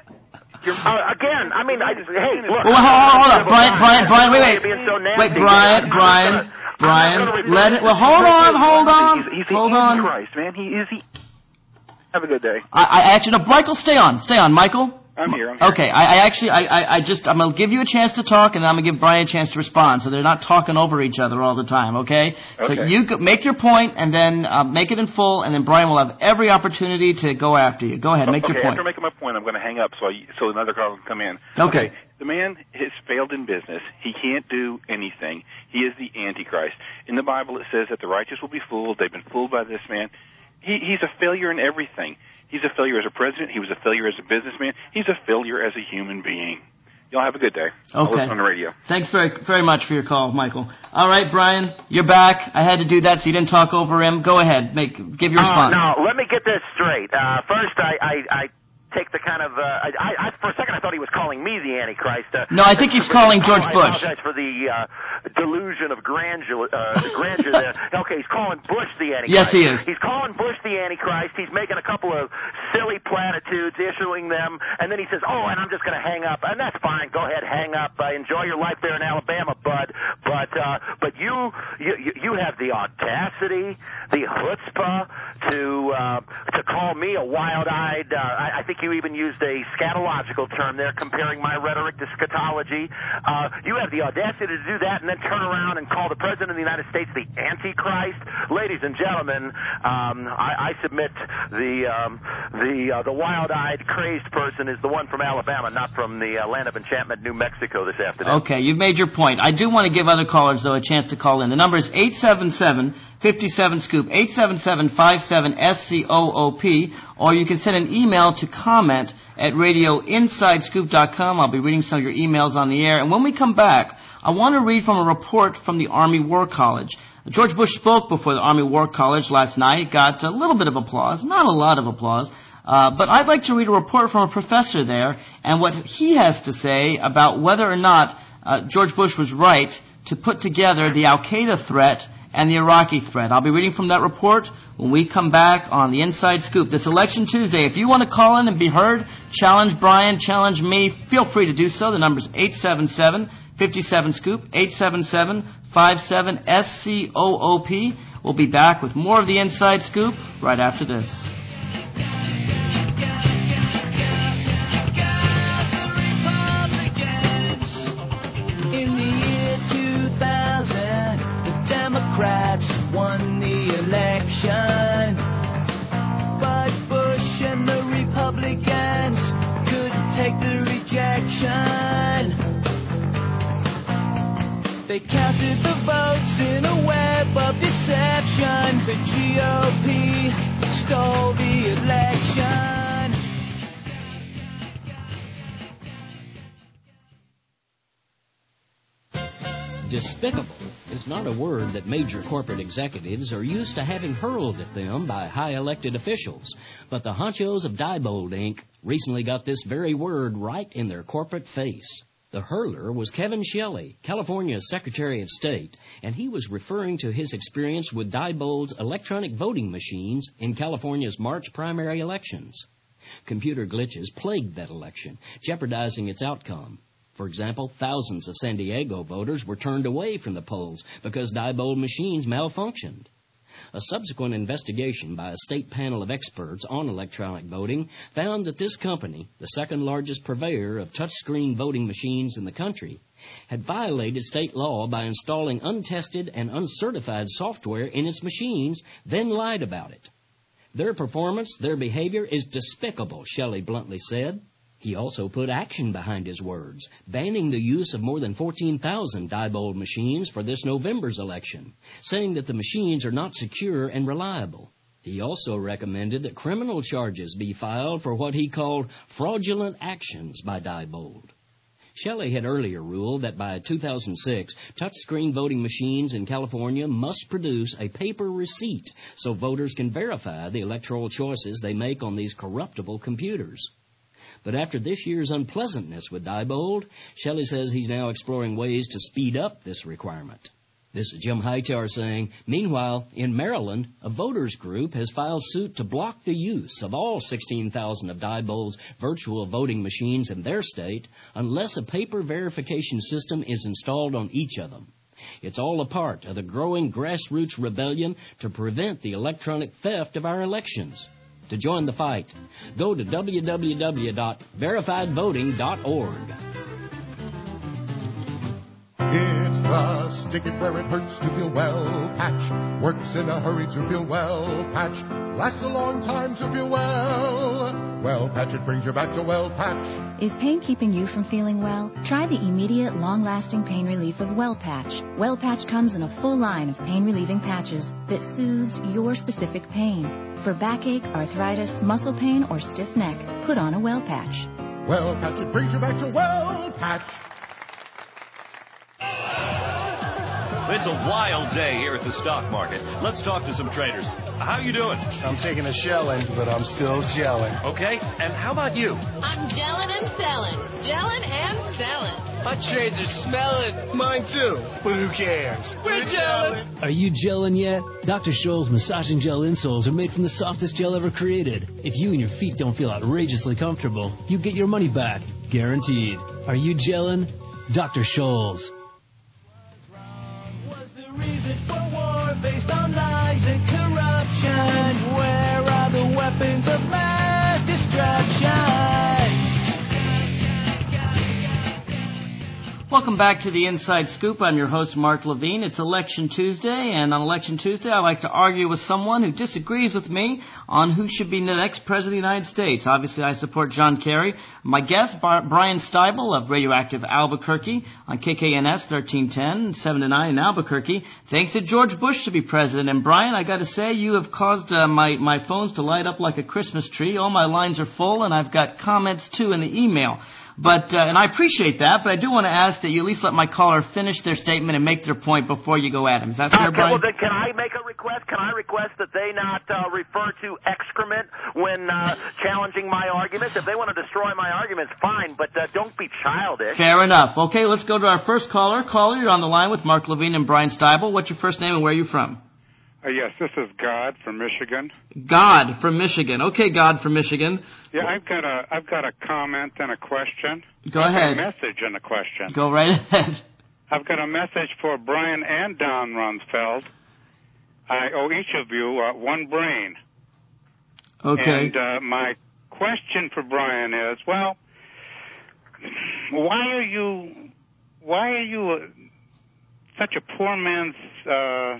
Uh, again, I mean, I, hey, look. Well, hold on, hold on, Brian, Brian, Brian, wait, wait, being so nasty. wait, Brian, Brian, Brian, let it. Well, hold on, hold on, he's, he's the hold on. Antichrist, man. He is the. Have a good day. I, I actually, no, Michael, stay on, stay on, Michael. I'm here. I'm here. Okay, I, I actually, I, I, I just, I'm gonna give you a chance to talk, and then I'm gonna give Brian a chance to respond, so they're not talking over each other all the time. Okay? So Okay. you go, make your point, and then uh, make it in full, and then Brian will have every opportunity to go after you. Go ahead, make okay, your point. After making my point, I'm going to hang up so I, so another call can come in. Okay. The man has failed in business. He can't do anything. He is the Antichrist. In the Bible, it says that the righteous will be fooled. They've been fooled by this man. He, he's a failure in everything. He's a failure as a president. He was a failure as a businessman. He's a failure as a human being. Y'all have a good day. I'll Okay. listen on the radio. Thanks very very much for your call, Michael. All right, Brian, you're back. I had to do that so you didn't talk over him. Go ahead, make give your response. Uh, now, let me get this straight. Uh, first, I, I, I take the kind of, uh, I, I, for a second I thought he was calling me the Antichrist. Uh, No, I think he's calling George I Bush. apologize for the uh, delusion of grandeur, uh, the grandeur there. Okay, he's calling Bush the Antichrist. Yes, he is. He's calling Bush the Antichrist. He's making a couple of silly platitudes, issuing them, and then he says, oh, and I'm just going to hang up. And that's fine. Go ahead, hang up. Uh, enjoy your life there in Alabama, bud. But uh, but you, you you have the audacity, the chutzpah to uh, to call me a wild-eyed, uh, I, I think you even used a scatological term there, comparing my rhetoric to scatology. Uh, you have the audacity to do that and then turn around and call the President of the United States the Antichrist? Ladies and gentlemen, um, I, I submit the um, the uh, the wild-eyed, crazed person is the one from Alabama, not from the uh, land of enchantment, New Mexico this afternoon. Okay, you've made your point. I do want to give other callers, though, a chance to call in. The number is eight seven seven, five seven, scoop, eight seven seven, five seven, S C O O P, or you can send an email to comment at radio inside scoop dot com. I'll be reading some of your emails on the air. And when we come back, I want to read from a report from the Army War College. George Bush spoke before the Army War College last night, got a little bit of applause, not a lot of applause. Uh, but I'd like to read a report from a professor there and what he has to say about whether or not uh, George Bush was right to put together the Al-Qaeda threat and the Iraqi threat. I'll be reading from that report when we come back on the Inside Scoop. This Election Tuesday. If you want to call in and be heard, challenge Brian, challenge me, feel free to do so. The number is eight seven seven, fifty-seven Scoop, eight seven seven, five seven, S C O O P. We'll be back with more of the Inside Scoop right after this. In the year two thousand, the Democrats won the election. But Bush and the Republicans couldn't take the rejection. They counted the votes in a web of deception. The G O P stole the election. Despicable is not a word that major corporate executives are used to having hurled at them by high elected officials. But the honchos of Diebold, Incorporated recently got this very word right in their corporate face. The hurler was Kevin Shelley, California's Secretary of State, and he was referring to his experience with Diebold's electronic voting machines in California's March primary elections. Computer glitches plagued that election, jeopardizing its outcome. For example, thousands of San Diego voters were turned away from the polls because Diebold machines malfunctioned. A subsequent investigation by a state panel of experts on electronic voting found that this company, the second largest purveyor of touchscreen voting machines in the country, had violated state law by installing untested and uncertified software in its machines, then lied about it. Their performance, their behavior is despicable, Shelley bluntly said. He also put action behind his words, banning the use of more than fourteen thousand Diebold machines for this November's election, saying that the machines are not secure and reliable. He also recommended that criminal charges be filed for what he called fraudulent actions by Diebold. Shelley had earlier ruled that by two thousand six, touchscreen voting machines in California must produce a paper receipt so voters can verify the electoral choices they make on these corruptible computers. But after this year's unpleasantness with Diebold, Shelley says he's now exploring ways to speed up this requirement. This is Jim Hightower saying, meanwhile, in Maryland, a voters group has filed suit to block the use of all sixteen thousand of Diebold's virtual voting machines in their state unless a paper verification system is installed on each of them. It's all a part of the growing grassroots rebellion to prevent the electronic theft of our elections. To join the fight, go to w w w dot verified voting dot org. It's the stick it where it hurts to feel well patch. Works in a hurry to feel well patch. Lasts a long time to feel well. Well patch, it brings you back to well patch. Is pain keeping you from feeling well? Try the immediate, long-lasting pain relief of Well Patch. Well Patch comes in a full line of pain-relieving patches that soothes your specific pain. For backache, arthritis, muscle pain, or stiff neck, put on a Well Patch. Well Patch, it brings you back to well patch. It's a wild day here at the stock market. Let's talk to some traders. How you doing? I'm taking a shelling, but I'm still gelling. Okay, and how about you? I'm gelling and selling. Gelling and selling. My trades are smelling. Mine too, but who cares? We're gelling. Are you gelling yet? Doctor Scholl's massaging gel insoles are made from the softest gel ever created. If you and your feet don't feel outrageously comfortable, you get your money back. Guaranteed. Are you gelling? Doctor Scholl's. Reason for war based on lies and corruption. Where are the weapons of mass destruction? Welcome back to the Inside Scoop. I'm your host, Mark Levine. It's Election Tuesday, and on Election Tuesday, I like to argue with someone who disagrees with me on who should be the next President of the United States. Obviously, I support John Kerry. My guest, Brian Steibel of Radioactive Albuquerque on K K N S thirteen ten, seven to nine in Albuquerque, thinks that George Bush should be president. And Brian, I got to say, you have caused uh, my, my phones to light up like a Christmas tree. All my lines are full, and I've got comments, too, in the email. But, uh, and I appreciate that, but I do want to ask that you at least let my caller finish their statement and make their point before you go at him. Is that fair, okay, Brian? Well, then can I make a request? Can I request that they not uh, refer to excrement when uh, challenging my arguments? If they want to destroy my arguments, fine, but uh, don't be childish. Fair enough. Okay, let's go to our first caller. Caller, you're on the line with Mark Levine and Brian Steibel. What's your first name and where are you from? Uh, yes, this is God from Michigan. God from Michigan. Okay, God from Michigan. Yeah, I've got a I've got a comment and a question. Go I've ahead. Got a message and a question. Go right ahead. I've got a message for Brian and Don Rumsfeld. I owe each of you uh, one brain. Okay. And uh, my question for Brian is, well, why are you why are you uh, such a poor man's uh,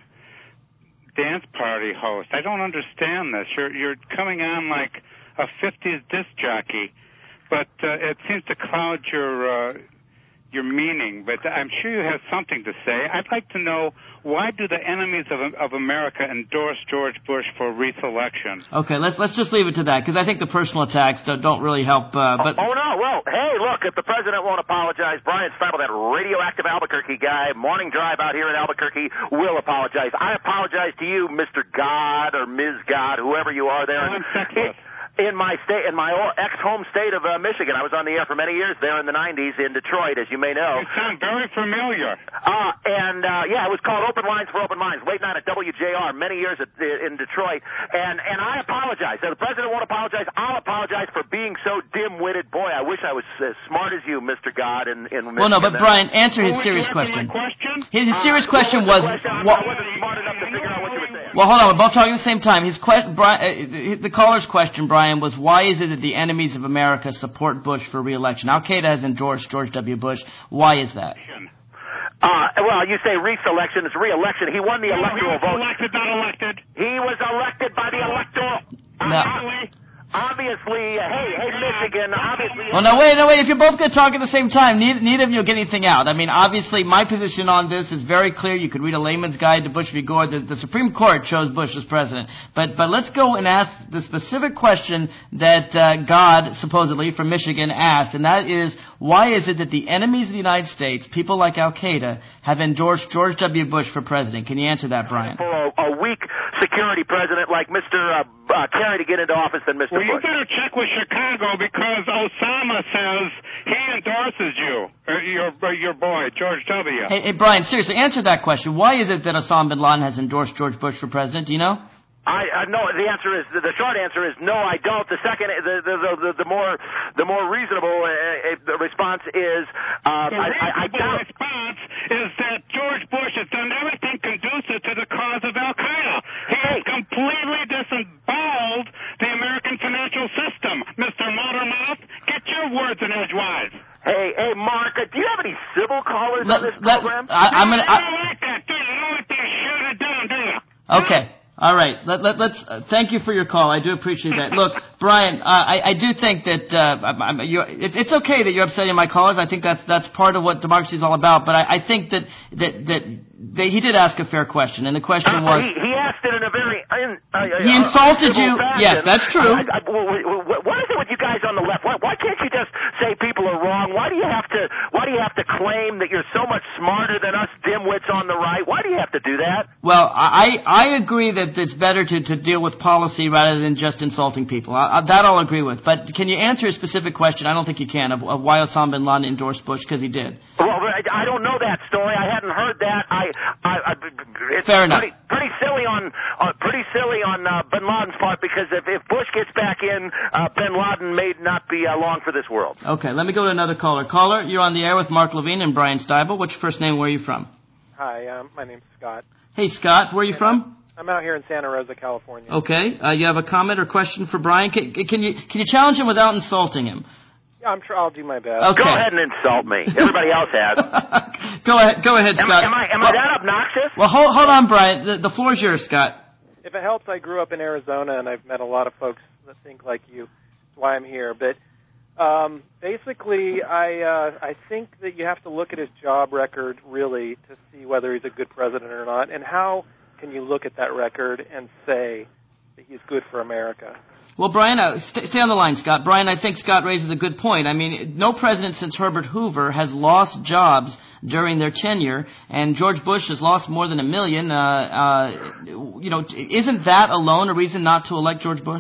dance party host? I don't understand this. You're you're coming on like a fifties disc jockey, but uh, it seems to cloud your uh, your meaning. But I'm sure you have something to say. I'd like to know, why do the enemies of of America endorse George Bush for re-selection? Okay, let's let's just leave it to that, because I think the personal attacks don't, don't really help. Uh, but oh, oh no, well, hey, look, if the president won't apologize, Brian Steibel, that radioactive Albuquerque guy, morning drive out here in Albuquerque, will apologize. I apologize to you, Mister God or Miz God, whoever you are there. I'm sexist. In my state, in my ex-home state of uh, Michigan. I was on the air for many years there in the nineties in Detroit, as you may know. You sound very familiar. Uh, and, uh, yeah, it was called Open Lines for Open Minds, late night at W J R, many years at, in Detroit. And, and I apologize. If the president won't apologize, I'll apologize for being so dim-witted. Boy, I wish I was as smart as you, Mister God, in, in Michigan. Well, no, but Brian, answer his Well, serious you question. question. His, his Uh, serious question what was... was the question? what, I wasn't smart enough to figure out what you were saying. Well, hold on. We're both talking at the same time. His que- Brian, uh, the caller's question, Brian, was why is it that the enemies of America support Bush for re-election? Al-Qaeda has endorsed George W. Bush. Why is that? Uh, well, you say re-selection. It's re-election. He won the No, electoral he was vote. elected, not elected. He was elected by the electoral... No. Uh, Obviously, uh, hey, hey, Michigan, obviously... Well, no, wait, no, wait. If you're both going to talk at the same time, neither, neither of you will get anything out. I mean, obviously, my position on this is very clear. You could read a layman's guide to Bush v. Gore. The, the Supreme Court chose Bush as president. But but let's go and ask the specific question that uh, God, supposedly, from Michigan asked, and that is, why is it that the enemies of the United States, people like Al-Qaeda, have endorsed George W. Bush for president? Can you answer that, Brian? For a, a weak security president like Mister Uh, uh, Kerry to get into office than Mister Well, Bush. you better check with Chicago, because Osama says he endorses you, uh, your uh, your boy, George W. Hey, hey, Brian, seriously, answer that question. Why is it that Osama bin Laden has endorsed George Bush for president? Do you know? I, I no. The answer is the short answer is no. I don't. The second, the the the, the more the more reasonable uh, uh, response is uh, the I, reasonable I, I doubt. response is that George Bush has done everything conducive to the cause of Al Qaeda. He has completely disemboweled the American financial system. Mister Motormouth, get your words in edgewise. Hey, hey, Mark, uh, do you have any civil callers Let, on this let, program? I, I'm gonna. I I, don't like that, do you? I don't like that shut it down, do you? Okay. All right. Let, let, let's. Uh, thank you for your call. I do appreciate that. Look, Brian, uh, I, I do think that uh, I'm, I'm, you're, it, it's okay that you're upsetting my callers. I think that's that's part of what democracy is all about. But I, I think that that that they, he did ask a fair question, and the question Uh, was. he, he asked it in a very. Uh, uh, He insulted uh, you. fashion. Yes, that's true. I, I, what, what is it with you guys on the left? Why, why can't you just say people are wrong? Why do you have to? Why do you have to claim that you're so much smarter than us dimwits on the right? Why do you have to do that? Well, I I agree that it's better to, to deal with policy rather than just insulting people. I, I, that I'll agree with. But can you answer a specific question? I don't think you can, of, of why Osama bin Laden endorsed Bush, because he did. Well, I, I don't know that story. I hadn't heard that. I, I, I it's Fair enough. Pretty, pretty silly on, uh, pretty silly on uh, bin Laden's part, because if, if Bush gets back in, uh, bin Laden may not be uh, long for this world. Okay, let me go to another caller. Caller, you're on the air with Mark Levine and Brian Steibel. What's your first name? Where are you from? Hi, um, my name's Scott. Hey, Scott, where are you And from? I'm out here in Santa Rosa, California. Okay, uh, you have a comment or question for Brian? Can, can you can you challenge him without insulting him? Yeah, I'm sure I'll do my best. Okay. Go ahead and insult me. Everybody else has. Go ahead, go ahead, Am, Scott. am I am well, I that obnoxious? Well, hold, hold on, Brian. The, the floor's yours, Scott. If it helps, I grew up in Arizona, and I've met a lot of folks that think like you. That's why I'm here. But um, basically, I uh, I think that you have to look at his job record, really, to see whether he's a good president or not. And how can you look at that record and say that he's good for America? Well, Brian, uh, st- stay on the line, Scott. Brian, I think Scott raises a good point. I mean, no president since Herbert Hoover has lost jobs during their tenure, and George Bush has lost more than a million. Uh, uh, you know, isn't that alone a reason not to elect George Bush?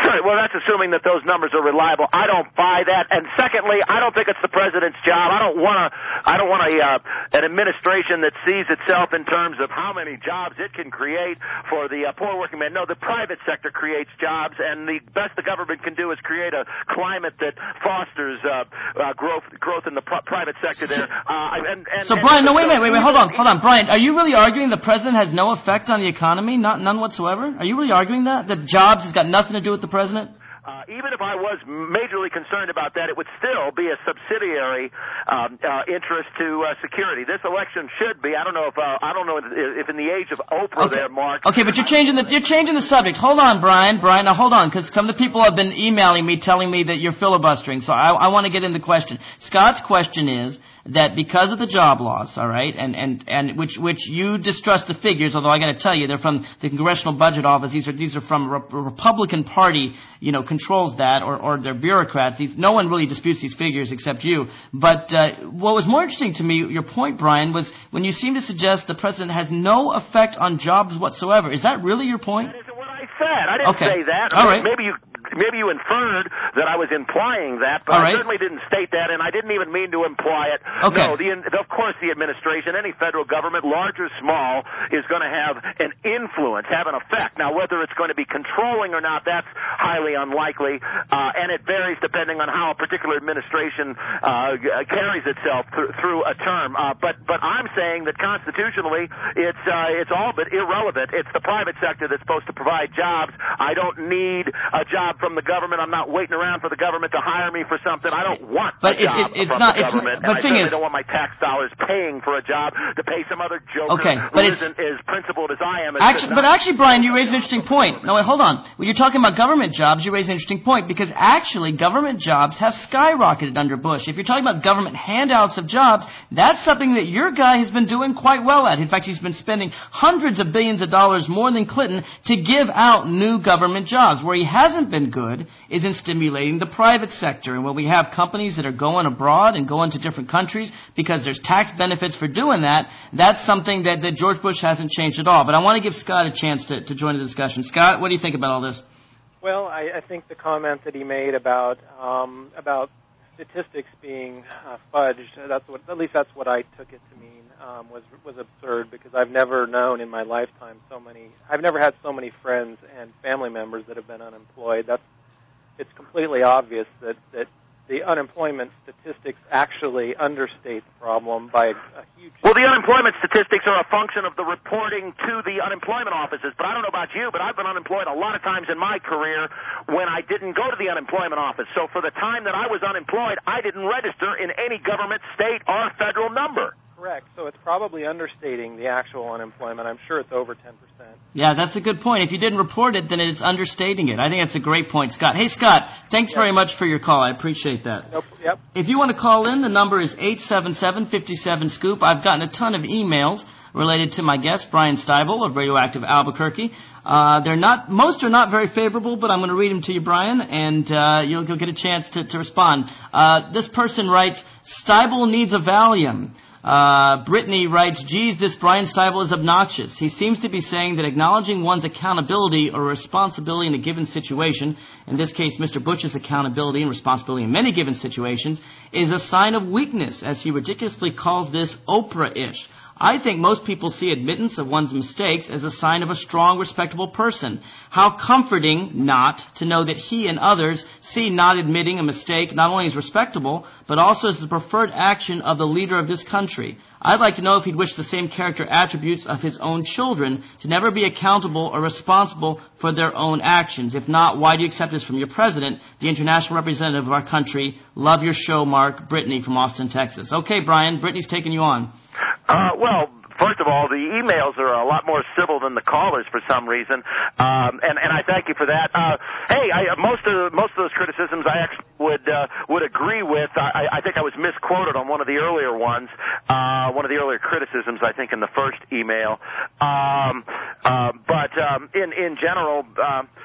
Well, that's assuming that those numbers are reliable. I don't buy that. And secondly, I don't think it's the president's job. I don't want to. I don't want a uh, an administration that sees itself in terms of how many jobs it can create for the uh, poor working man. No, the private sector creates jobs, and the best the government can do is create a climate that fosters uh, uh, growth growth in the pr- private sector there. Uh, and, and, so, and Brian, no, so wait, wait, wait, wait, hold on, even, hold on, Brian. Are you really arguing the president has no effect on the economy? Not none whatsoever. Are you really arguing that that jobs has got nothing to do with the president? Uh, even if I was majorly concerned about that, it would still be a subsidiary um, uh, interest to uh, security. This election should be. I don't know if uh, I don't know if in the age of Oprah okay. there, Mark. Okay, but you're changing the you're changing the subject. Hold on, Brian. Brian, now hold on, because some of the people have been emailing me telling me that you're filibustering. So I, I want to get in the question. Scott's question is that because of the job loss, all right, and and and which which you distrust the figures, although I got to tell you they're from the Congressional Budget Office. These are these are from a Republican Party, you know, controls that, or or they're bureaucrats. These, no one really disputes these figures except you. But uh, what was more interesting to me, your point, Brian, was when you seem to suggest the president has no effect on jobs whatsoever. Is that really your point? That isn't what I said. I didn't okay. say that. All right. Maybe you. Maybe you inferred that I was implying that, but All I right. certainly didn't state that, and I didn't even mean to imply it. Okay. No, the, of course the administration, any federal government, large or small, is going to have an influence, have an effect. Now, whether it's going to be controlling or not, that's highly unlikely, uh, and it varies depending on how a particular administration uh, carries itself th- through a term. Uh, but but I'm saying that constitutionally, it's uh, it's all but irrelevant. It's the private sector that's supposed to provide jobs. I don't need a job from the government. I'm not waiting around for the government to hire me for something. I don't want but a it's, job it, it's from not, the it's government. not, but and thing I certainly is, don't want my tax dollars paying for a job to pay some other joker okay, who but it's, isn't as principled as I am. As actually, but actually, Brian, you raise an interesting point. No, wait, hold on. When you're talking about government jobs, you raise an interesting point, because actually government jobs have skyrocketed under Bush. If you're talking about government handouts of jobs, that's something that your guy has been doing quite well at. In fact, he's been spending hundreds of billions of dollars more than Clinton to give out new government jobs. Where he hasn't been good is in stimulating the private sector. And when we have companies that are going abroad and going to different countries because there's tax benefits for doing that, that's something that, that George Bush hasn't changed at all. But I want to give Scott a chance to, to join the discussion. Scott, what do you think about all this? Well, I, I think the comment that he made about um, about statistics being uh, fudged, that's what, at least that's what I took it to mean, um, was was absurd, because I've never known in my lifetime so many, I've never had so many friends and family members that have been unemployed. That's It's completely obvious that, that the unemployment statistics actually understate the problem by a, a huge... Well, the unemployment statistics are a function of the reporting to the unemployment offices. But I don't know about you, but I've been unemployed a lot of times in my career when I didn't go to the unemployment office. So for the time that I was unemployed, I didn't register in any government, state, or federal number. Correct. So it's probably understating the actual unemployment. I'm sure it's over ten percent. Yeah, that's a good point. If you didn't report it, then it's understating it. I think that's a great point, Scott. Hey, Scott, thanks yep. very much for your call. I appreciate that. Nope. Yep. If you want to call in, the number is eight seven seven, five seven, scoop. I've gotten a ton of emails related to my guest, Brian Steibel of Radioactive Albuquerque. Uh, they're not, most are not very favorable, but I'm going to read them to you, Brian, and uh, you'll, you'll get a chance to, to respond. Uh, this person writes, Steibel needs a Valium. Uh, Brittany writes, geez, this Brian Steibel is obnoxious. He seems to be saying that acknowledging one's accountability or responsibility in a given situation, in this case Mister Bush's accountability and responsibility in many given situations, is a sign of weakness, as he ridiculously calls this Oprah-ish. I think most people see admittance of one's mistakes as a sign of a strong, respectable person. How comforting not to know that he and others see not admitting a mistake not only as respectable, but also as the preferred action of the leader of this country. I'd like to know if he'd wish the same character attributes of his own children to never be accountable or responsible for their own actions. If not, why do you accept this from your president, the international representative of our country? Love your show, Mark. Brittany from Austin, Texas. Okay, Brian, Brittany's taking you on. Uh, well, first of all, the emails are a lot more civil than the callers for some reason, um, and and I thank you for that. Uh, hey, I, most of most of those criticisms I actually would uh, would agree with. I, I think I was misquoted on one of the earlier ones, uh, one of the earlier criticisms. I think in the first email, um, uh, but um, in in general. Um,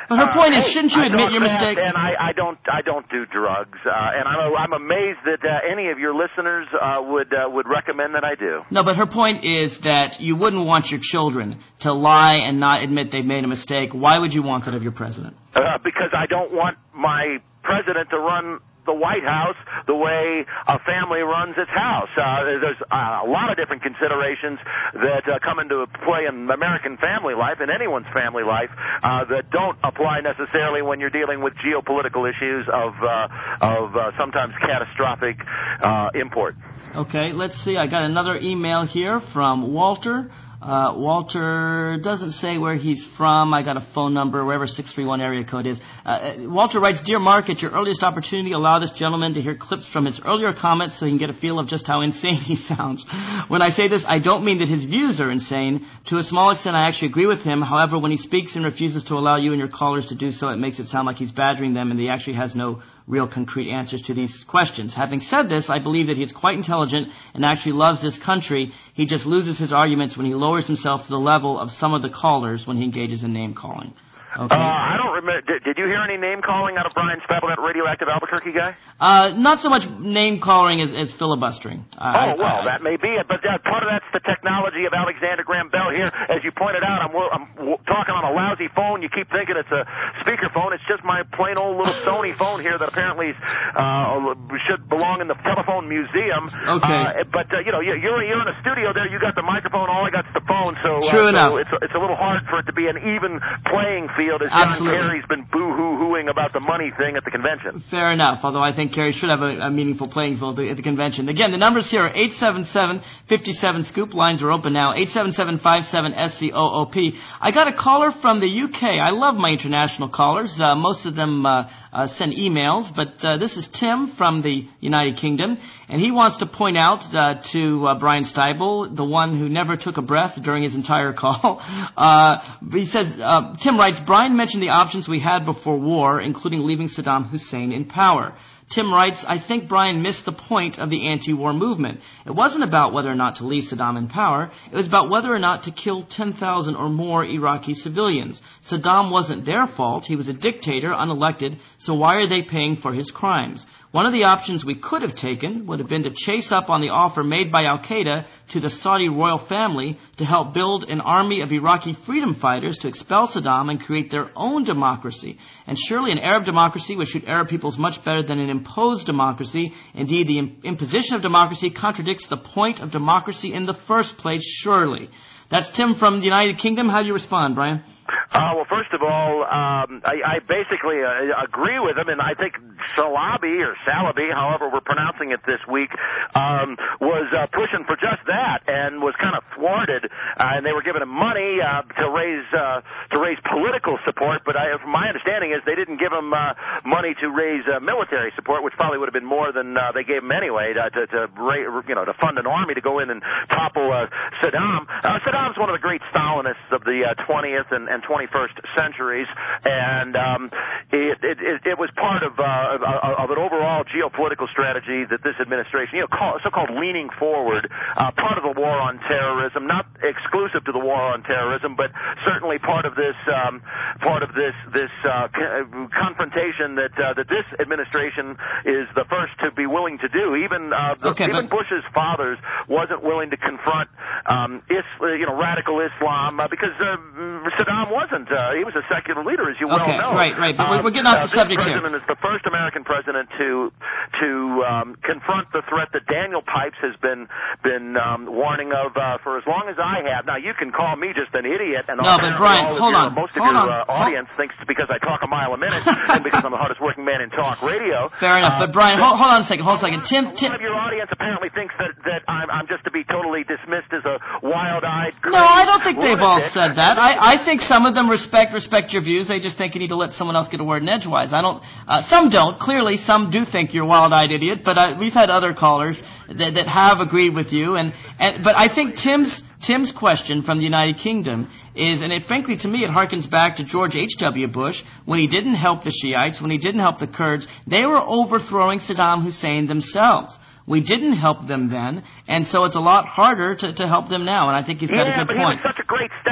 But her point uh, is, hey, shouldn't you I admit don't your fast, mistakes? And I, I don't, I don't do drugs, uh, and I'm, I'm amazed that uh, any of your listeners uh, would uh, would recommend that I do. No, but her point is that you wouldn't want your children to lie and not admit they've made a mistake. Why would you want that of your president? Uh, because I don't want my president to run the White House the way a family runs its house. Uh, there's uh, a lot of different considerations that uh, come into play in American family life and anyone's family life uh, that don't apply necessarily when you're dealing with geopolitical issues of uh, of uh, sometimes catastrophic uh, import. Okay, let's see. I got another email here from Walter. Uh, Walter doesn't say where he's from. I got a phone number, wherever six three one area code is. Uh, Walter writes, Dear Mark, at your earliest opportunity, allow this gentleman to hear clips from his earlier comments so he can get a feel of just how insane he sounds. When I say this, I don't mean that his views are insane. To a small extent, I actually agree with him. However, when he speaks and refuses to allow you and your callers to do so, it makes it sound like he's badgering them and he actually has no real concrete answers to these questions. Having said this, I believe that he's quite intelligent and actually loves this country. He just loses his arguments when he lowers himself to the level of some of the callers when he engages in name calling. Okay. Uh, I don't remember. Did, did you hear any name calling out of Brian Spabble, that radioactive Albuquerque guy? Uh, not so much name calling as, as filibustering. Uh, oh, well, I, that may be it, but uh, part of that's the technology of Alexander Graham Bell here. As you pointed out, I'm, I'm talking on a lousy phone. You keep thinking it's a speakerphone. It's just my plain old little Sony phone here that apparently uh, should belong in the telephone museum. Okay. Uh, but, uh, you know, you're, you're in a studio there. You got the microphone. All I got's the phone. So, True uh, enough. so it's, it's a little hard for it to be an even playing field. As John Absolutely. Kerry's been boo-hoo-hooing about the money thing at the convention. Fair enough, although I think Kerry should have a, a meaningful playing field at the, at the convention. Again, the numbers here are eight seven seven, five seven, scoop. Lines are open now, eight seven seven, five seven, S C O O P. I got a caller from the U K. I love my international callers. Uh, most of them uh, uh, send emails, but uh, this is Tim from the United Kingdom, and he wants to point out uh, to uh, Brian Steibel, the one who never took a breath during his entire call. Uh, he says, uh, Tim writes, Brian mentioned the options we had before war, including leaving Saddam Hussein in power. Tim writes, I think Brian missed the point of the anti-war movement. It wasn't about whether or not to leave Saddam in power. It was about whether or not to kill ten thousand or more Iraqi civilians. Saddam wasn't their fault. He was a dictator, unelected, so why are they paying for his crimes? One of the options we could have taken would have been to chase up on the offer made by Al-Qaeda to the Saudi royal family to help build an army of Iraqi freedom fighters to expel Saddam and create their own democracy. And surely an Arab democracy would suit Arab peoples much better than an imposed democracy. Indeed, the imposition of democracy contradicts the point of democracy in the first place, surely. That's Tim from the United Kingdom. How do you respond, Brian? Uh, well, first of all, um, I, I basically uh, agree with him, and I think Salabi, or Salabi, however we're pronouncing it this week, um, was uh, pushing for just that and was kind of thwarted, uh, and they were giving him money uh, to raise uh, to raise political support, but I, from my understanding is they didn't give him uh, money to raise uh, military support, which probably would have been more than uh, they gave him anyway, to, to, to ra- you know, to fund an army to go in and topple uh, Saddam. Uh, Saddam's one of the great Stalinists of the uh, twentieth and, and twenty-first centuries, and um, it, it, it, it was part of, uh, of, of an overall geopolitical strategy that this administration, you know, call, so-called leaning forward, uh, part of the war on terrorism, not exclusive to the war on terrorism, but certainly part of this, um, part of this, this uh, confrontation that uh, that this administration is the first to be willing to do. Even uh, okay, even but... Bush's fathers wasn't willing to confront, um, is, you know, radical Islam uh, because uh, Saddam wasn't. Uh, he was a secular leader, as you well okay, know. right, right. But um, we're getting off uh, the subject here. This president is the first American president to to um, confront the threat that Daniel Pipes has been been um, warning of uh, for as long as I have. Now, you can call me just an idiot, and no, but Brian, all of hold your, on, most of hold your on. uh, audience hold. thinks it's because I talk a mile a minute and because I'm the hardest working man in talk radio. Fair enough, uh, but Brian, hold, hold on a second, hold on a second. Tim, a Tim. lot of your audience apparently thinks that that I'm, I'm just to be totally dismissed as a wild-eyed. No, I don't think they've all lunatic. said that. I, I think some of them respect respect your views. They just think you need to let someone else get a word in edgewise. I don't. Uh, some don't. Clearly, some do think you're a wild-eyed idiot. But uh, we've had other callers that, that have agreed with you. And, and but I think Tim's Tim's question from the United Kingdom is, and it, frankly to me, it harkens back to George H W. Bush when he didn't help the Shiites, when he didn't help the Kurds. They were overthrowing Saddam Hussein themselves. We didn't help them then, and so it's a lot harder to, to help them now, and I think he's got yeah, a good but point. he was such a great Stalin.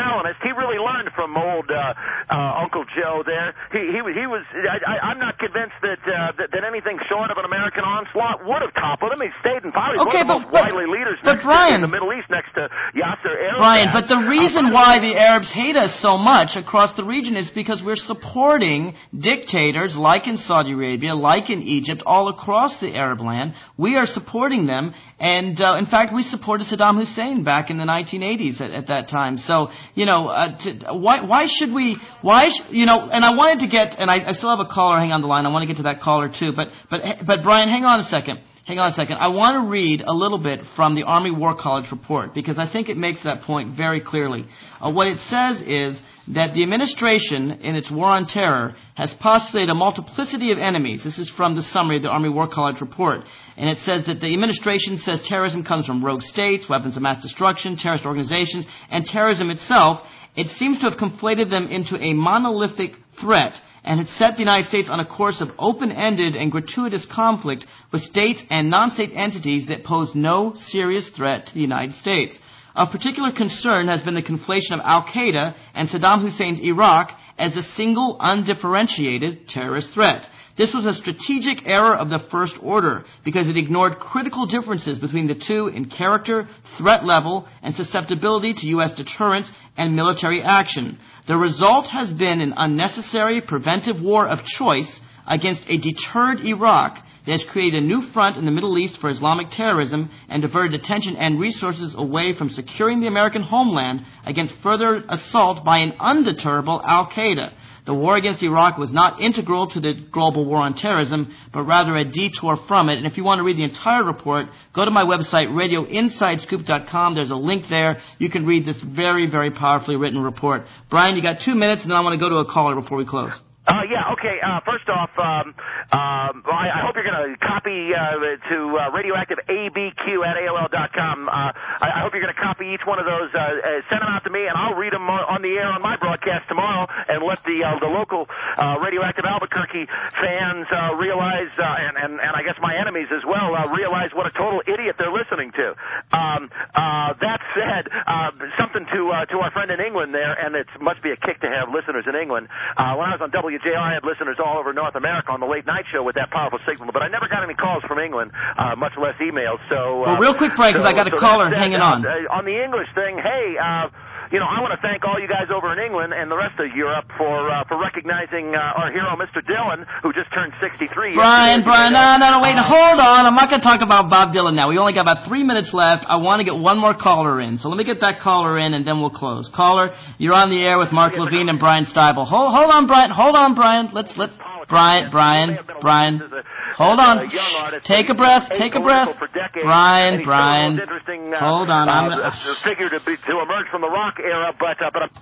Stalinist. He really learned from old uh, uh, Uncle Joe there. He he, he was. I, I, I'm not convinced that, uh, that that anything short of an American onslaught would have toppled him. He stayed in power. He's Okay, one of the but, most but, wily leaders but next Brian, to, in the Middle East next to Yasser Arafat. Brian, but the reason why the Arabs hate us so much across the region is because we're supporting dictators like in Saudi Arabia, like in Egypt, all across the Arab land. We are supporting them, and uh, in fact, we supported Saddam Hussein back in the nineteen eighties at, at that time. So, you know, uh, to, why why should we? Why sh- you know? And I wanted to get, and I, I still have a caller hang on the line. I want to get to that caller too. But but but Brian, hang on a second. Hang on a second. I want to read a little bit from the Army War College report because I think it makes that point very clearly. Uh, what it says is that the administration, in its war on terror, has postulated a multiplicity of enemies. This is from the summary of the Army War College report. And it says that the administration says terrorism comes from rogue states, weapons of mass destruction, terrorist organizations, and terrorism itself. It seems to have conflated them into a monolithic threat, and had set the United States on a course of open-ended and gratuitous conflict with states and non-state entities that pose no serious threat to the United States. Of particular concern has been the conflation of Al-Qaeda and Saddam Hussein's Iraq as a single, undifferentiated terrorist threat. This was a strategic error of the first order because it ignored critical differences between the two in character, threat level, and susceptibility to U S deterrence and military action. The result has been an unnecessary preventive war of choice against a deterred Iraq that has created a new front in the Middle East for Islamic terrorism and diverted attention and resources away from securing the American homeland against further assault by an undeterrable Al-Qaeda. The war against Iraq was not integral to the global war on terrorism, but rather a detour from it. And if you want to read the entire report, go to my website, radio inside scoop dot com. There's a link there. You can read this very, very powerfully written report. Brian, you got two minutes, and then I want to go to a caller before we close. Uh, yeah, okay. Uh, first off, um, um, I, I hope you're going to copy uh, to uh, radioactive A B Q at A O L dot com. Uh, I, I hope you're going to copy each one of those, uh, uh, send them out to me, and I'll read them on the air on my broadcast tomorrow, and let the uh, the local uh, radioactive Albuquerque fans uh, realize, uh, and, and and I guess my enemies as well, uh, realize what a total idiot they're listening to. Um, uh, that said, uh, something to uh, to our friend in England there, and it must be a kick to have listeners in England. Uh, when I was on W J R, I had listeners all over North America on the late night show with that powerful signal, but I never got any calls from England, uh, much less emails. So, uh, well, real quick, Brian, because so, I got a so caller said, hanging uh, on. Uh, on the English thing, hey, uh, you know, I want to thank all you guys over in England and the rest of Europe for uh, for recognizing uh, our hero, Mister Dylan, who just turned sixty-three. Brian, Brian, no, no, no, wait, uh, hold on. I'm not going to talk about Bob Dylan now. We only got about three minutes left. I want to get one more caller in. So let me get that caller in, and then we'll close. Caller, you're on the air with Mark Levine and Brian Steibel. Hold, hold on, Brian. Hold on, Brian. Let's, let's, Brian, Brian, Brian. Hold on. Take a breath. Take a breath. Brian, Brian. Hold on. I'm uh, figure to, be, to emerge from the rock era, but uh, but I'm.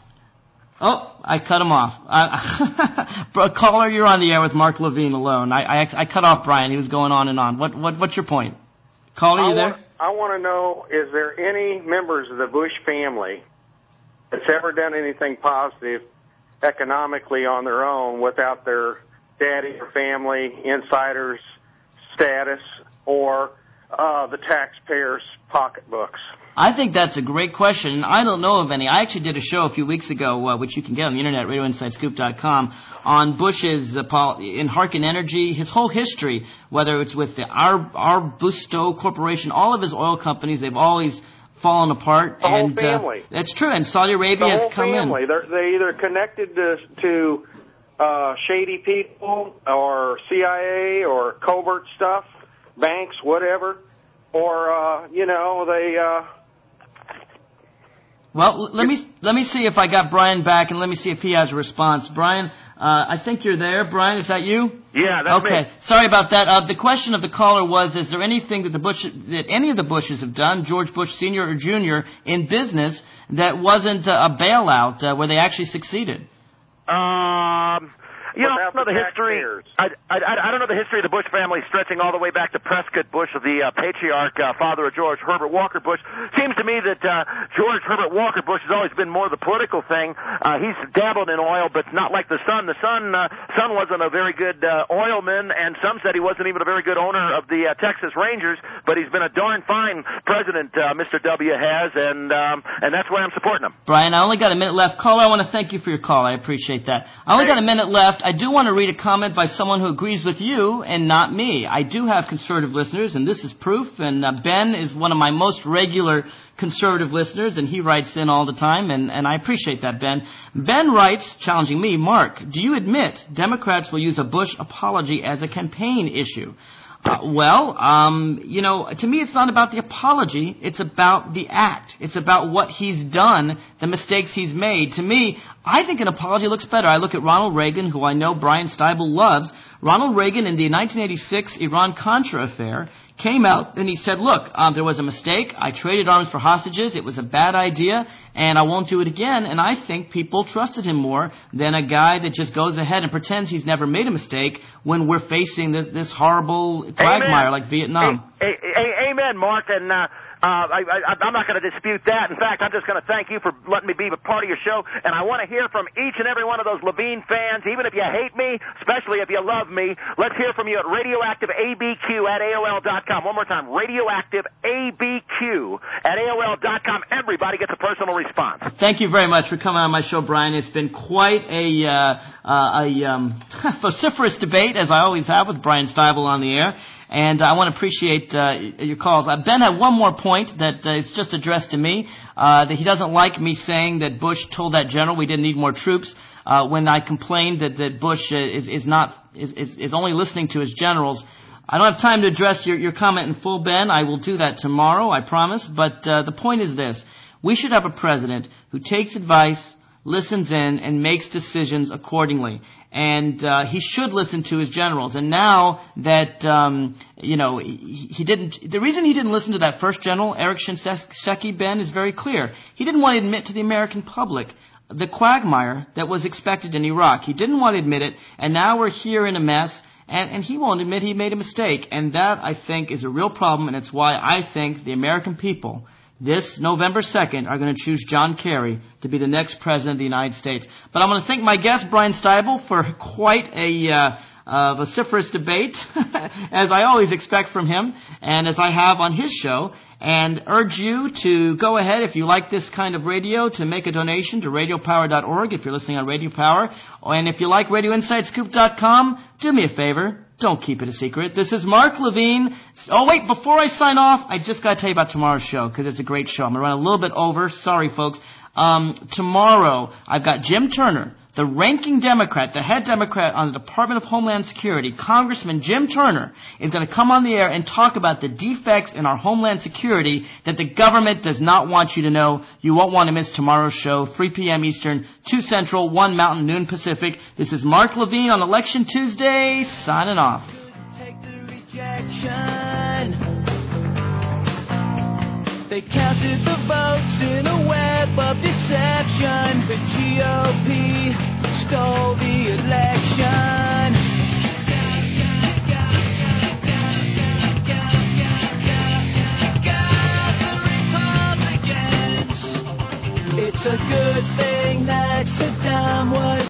Oh, I cut him off. Uh, caller, you're on the air with Mark Levine alone. I, I I cut off Brian. He was going on and on. What what what's your point? Caller, you I there? Want, I want to know: is there any members of the Bush family that's ever done anything positive economically on their own without their daddy or family insiders status or uh, the taxpayers' pocketbooks? I think that's a great question. I don't know of any. I actually did a show a few weeks ago, uh, which you can get on the internet, radio inside scoop dot com, on Bush's uh, pol- in Harkin Energy, his whole history, whether it's with the Ar- Arbusto Corporation, all of his oil companies, they've always fallen apart. The and, whole family. Uh, that's true, and Saudi Arabia the has whole come family. in. They're, they're either connected to, to uh, shady people or C I A or covert stuff, banks, whatever, or, uh, you know, they... Uh, Well, let me let me see if I got Brian back, and let me see if he has a response. Brian, uh, I think you're there. Brian, is that you? Yeah, that's okay. me. Okay, sorry about that. Uh, the question of the caller was: is there anything that the Bush, that any of the Bushes have done, George Bush Senior or Junior, in business that wasn't uh, a bailout, uh, where they actually succeeded? Um. You know, I don't know the history. I, I, I don't know the history of the Bush family stretching all the way back to Prescott Bush, the uh, patriarch, uh, father of George Herbert Walker Bush. Seems to me that uh, George Herbert Walker Bush has always been more the political thing. Uh, he's dabbled in oil, but not like the son. The son, uh, son wasn't a very good uh, oilman, and some said he wasn't even a very good owner of the uh, Texas Rangers. but he's been a darn fine president, uh, Mister W has, and um, and that's why I'm supporting him. Brian, I only got a minute left. Caller, I want to thank you for your call. I appreciate that. I only got a minute left. I do want to read a comment by someone who agrees with you and not me. I do have conservative listeners, and this is proof, and uh, Ben is one of my most regular conservative listeners, and he writes in all the time, and, and I appreciate that, Ben. Ben writes, challenging me, Mark, do you admit Democrats will use a Bush apology as a campaign issue? Uh, well, um, you know, to me it's not about the apology, it's about the act. It's about what he's done, the mistakes he's made. To me, I think an apology looks better. I look at Ronald Reagan, who I know Brian Steibel loves. Ronald Reagan, in the nineteen eighty-six Iran-Contra affair, came out and he said, look, um, there was a mistake. I traded arms for hostages. It was a bad idea, and I won't do it again. And I think people trusted him more than a guy that just goes ahead and pretends he's never made a mistake when we're facing this, this horrible quagmire like Vietnam. A- a- a- amen, Mark. And uh, uh, I, I, I'm not going to dispute that. In fact, I'm just going to thank you for letting me be a part of your show. And I want to hear from each and every one of those Levine fans, even if you hate me, especially if you love me. Let's hear from you at radioactive A B Q at A O L dot com. One more time, radioactive A B Q at A O L dot com. Everybody gets a personal response. Thank you very much for coming on my show, Brian. It's been quite a, uh, uh, a um, vociferous debate, as I always have with Brian Steibel on the air. And I want to appreciate uh, your calls. Uh, Ben had one more point that uh, it's just addressed to me, uh, that he doesn't like me saying that Bush told that general we didn't need more troops. Uh, when I complained that, that Bush uh, is, is not is, is, is only listening to his generals. I don't have time to address your, your comment in full, Ben. I will do that tomorrow, I promise. But uh, the point is this. We should have a president who takes advice, listens in, and makes decisions accordingly. And uh, he should listen to his generals. And now that, um, you know, he, he didn't, the reason he didn't listen to that first general, Eric Shinseki, Ben, is very clear. He didn't want to admit to the American public the quagmire that was expected in Iraq. He didn't want to admit it, and now we're here in a mess. And, and he won't admit he made a mistake. And that, I think, is a real problem, and it's why I think the American people this November second are going to choose John Kerry to be the next president of the United States. But I want to thank my guest, Brian Steibel, for quite a uh, uh, vociferous debate, as I always expect from him, and as I have on his show, and urge you to go ahead, if you like this kind of radio, to make a donation to radio power dot org if you're listening on Radio Power. And if you like radio inside scoop dot com, do me a favor. Don't keep it a secret. This is Mark Levine. Oh, wait, before I sign off, I just got to tell you about tomorrow's show, because it's a great show. I'm going to run a little bit over. Sorry, folks. Um, tomorrow, I've got Jim Turner, the ranking Democrat, the head Democrat on the Department of Homeland Security. Congressman Jim Turner is going to come on the air and talk about the defects in our Homeland Security that the government does not want you to know. You won't want to miss tomorrow's show, three p.m. Eastern, two Central, one Mountain, noon Pacific. This is Mark Levine on Election Tuesday, signing off. Take the rejection. They counted the votes in a web of deception. The G O P stole the election. The Republicans. It's a good thing that Saddam was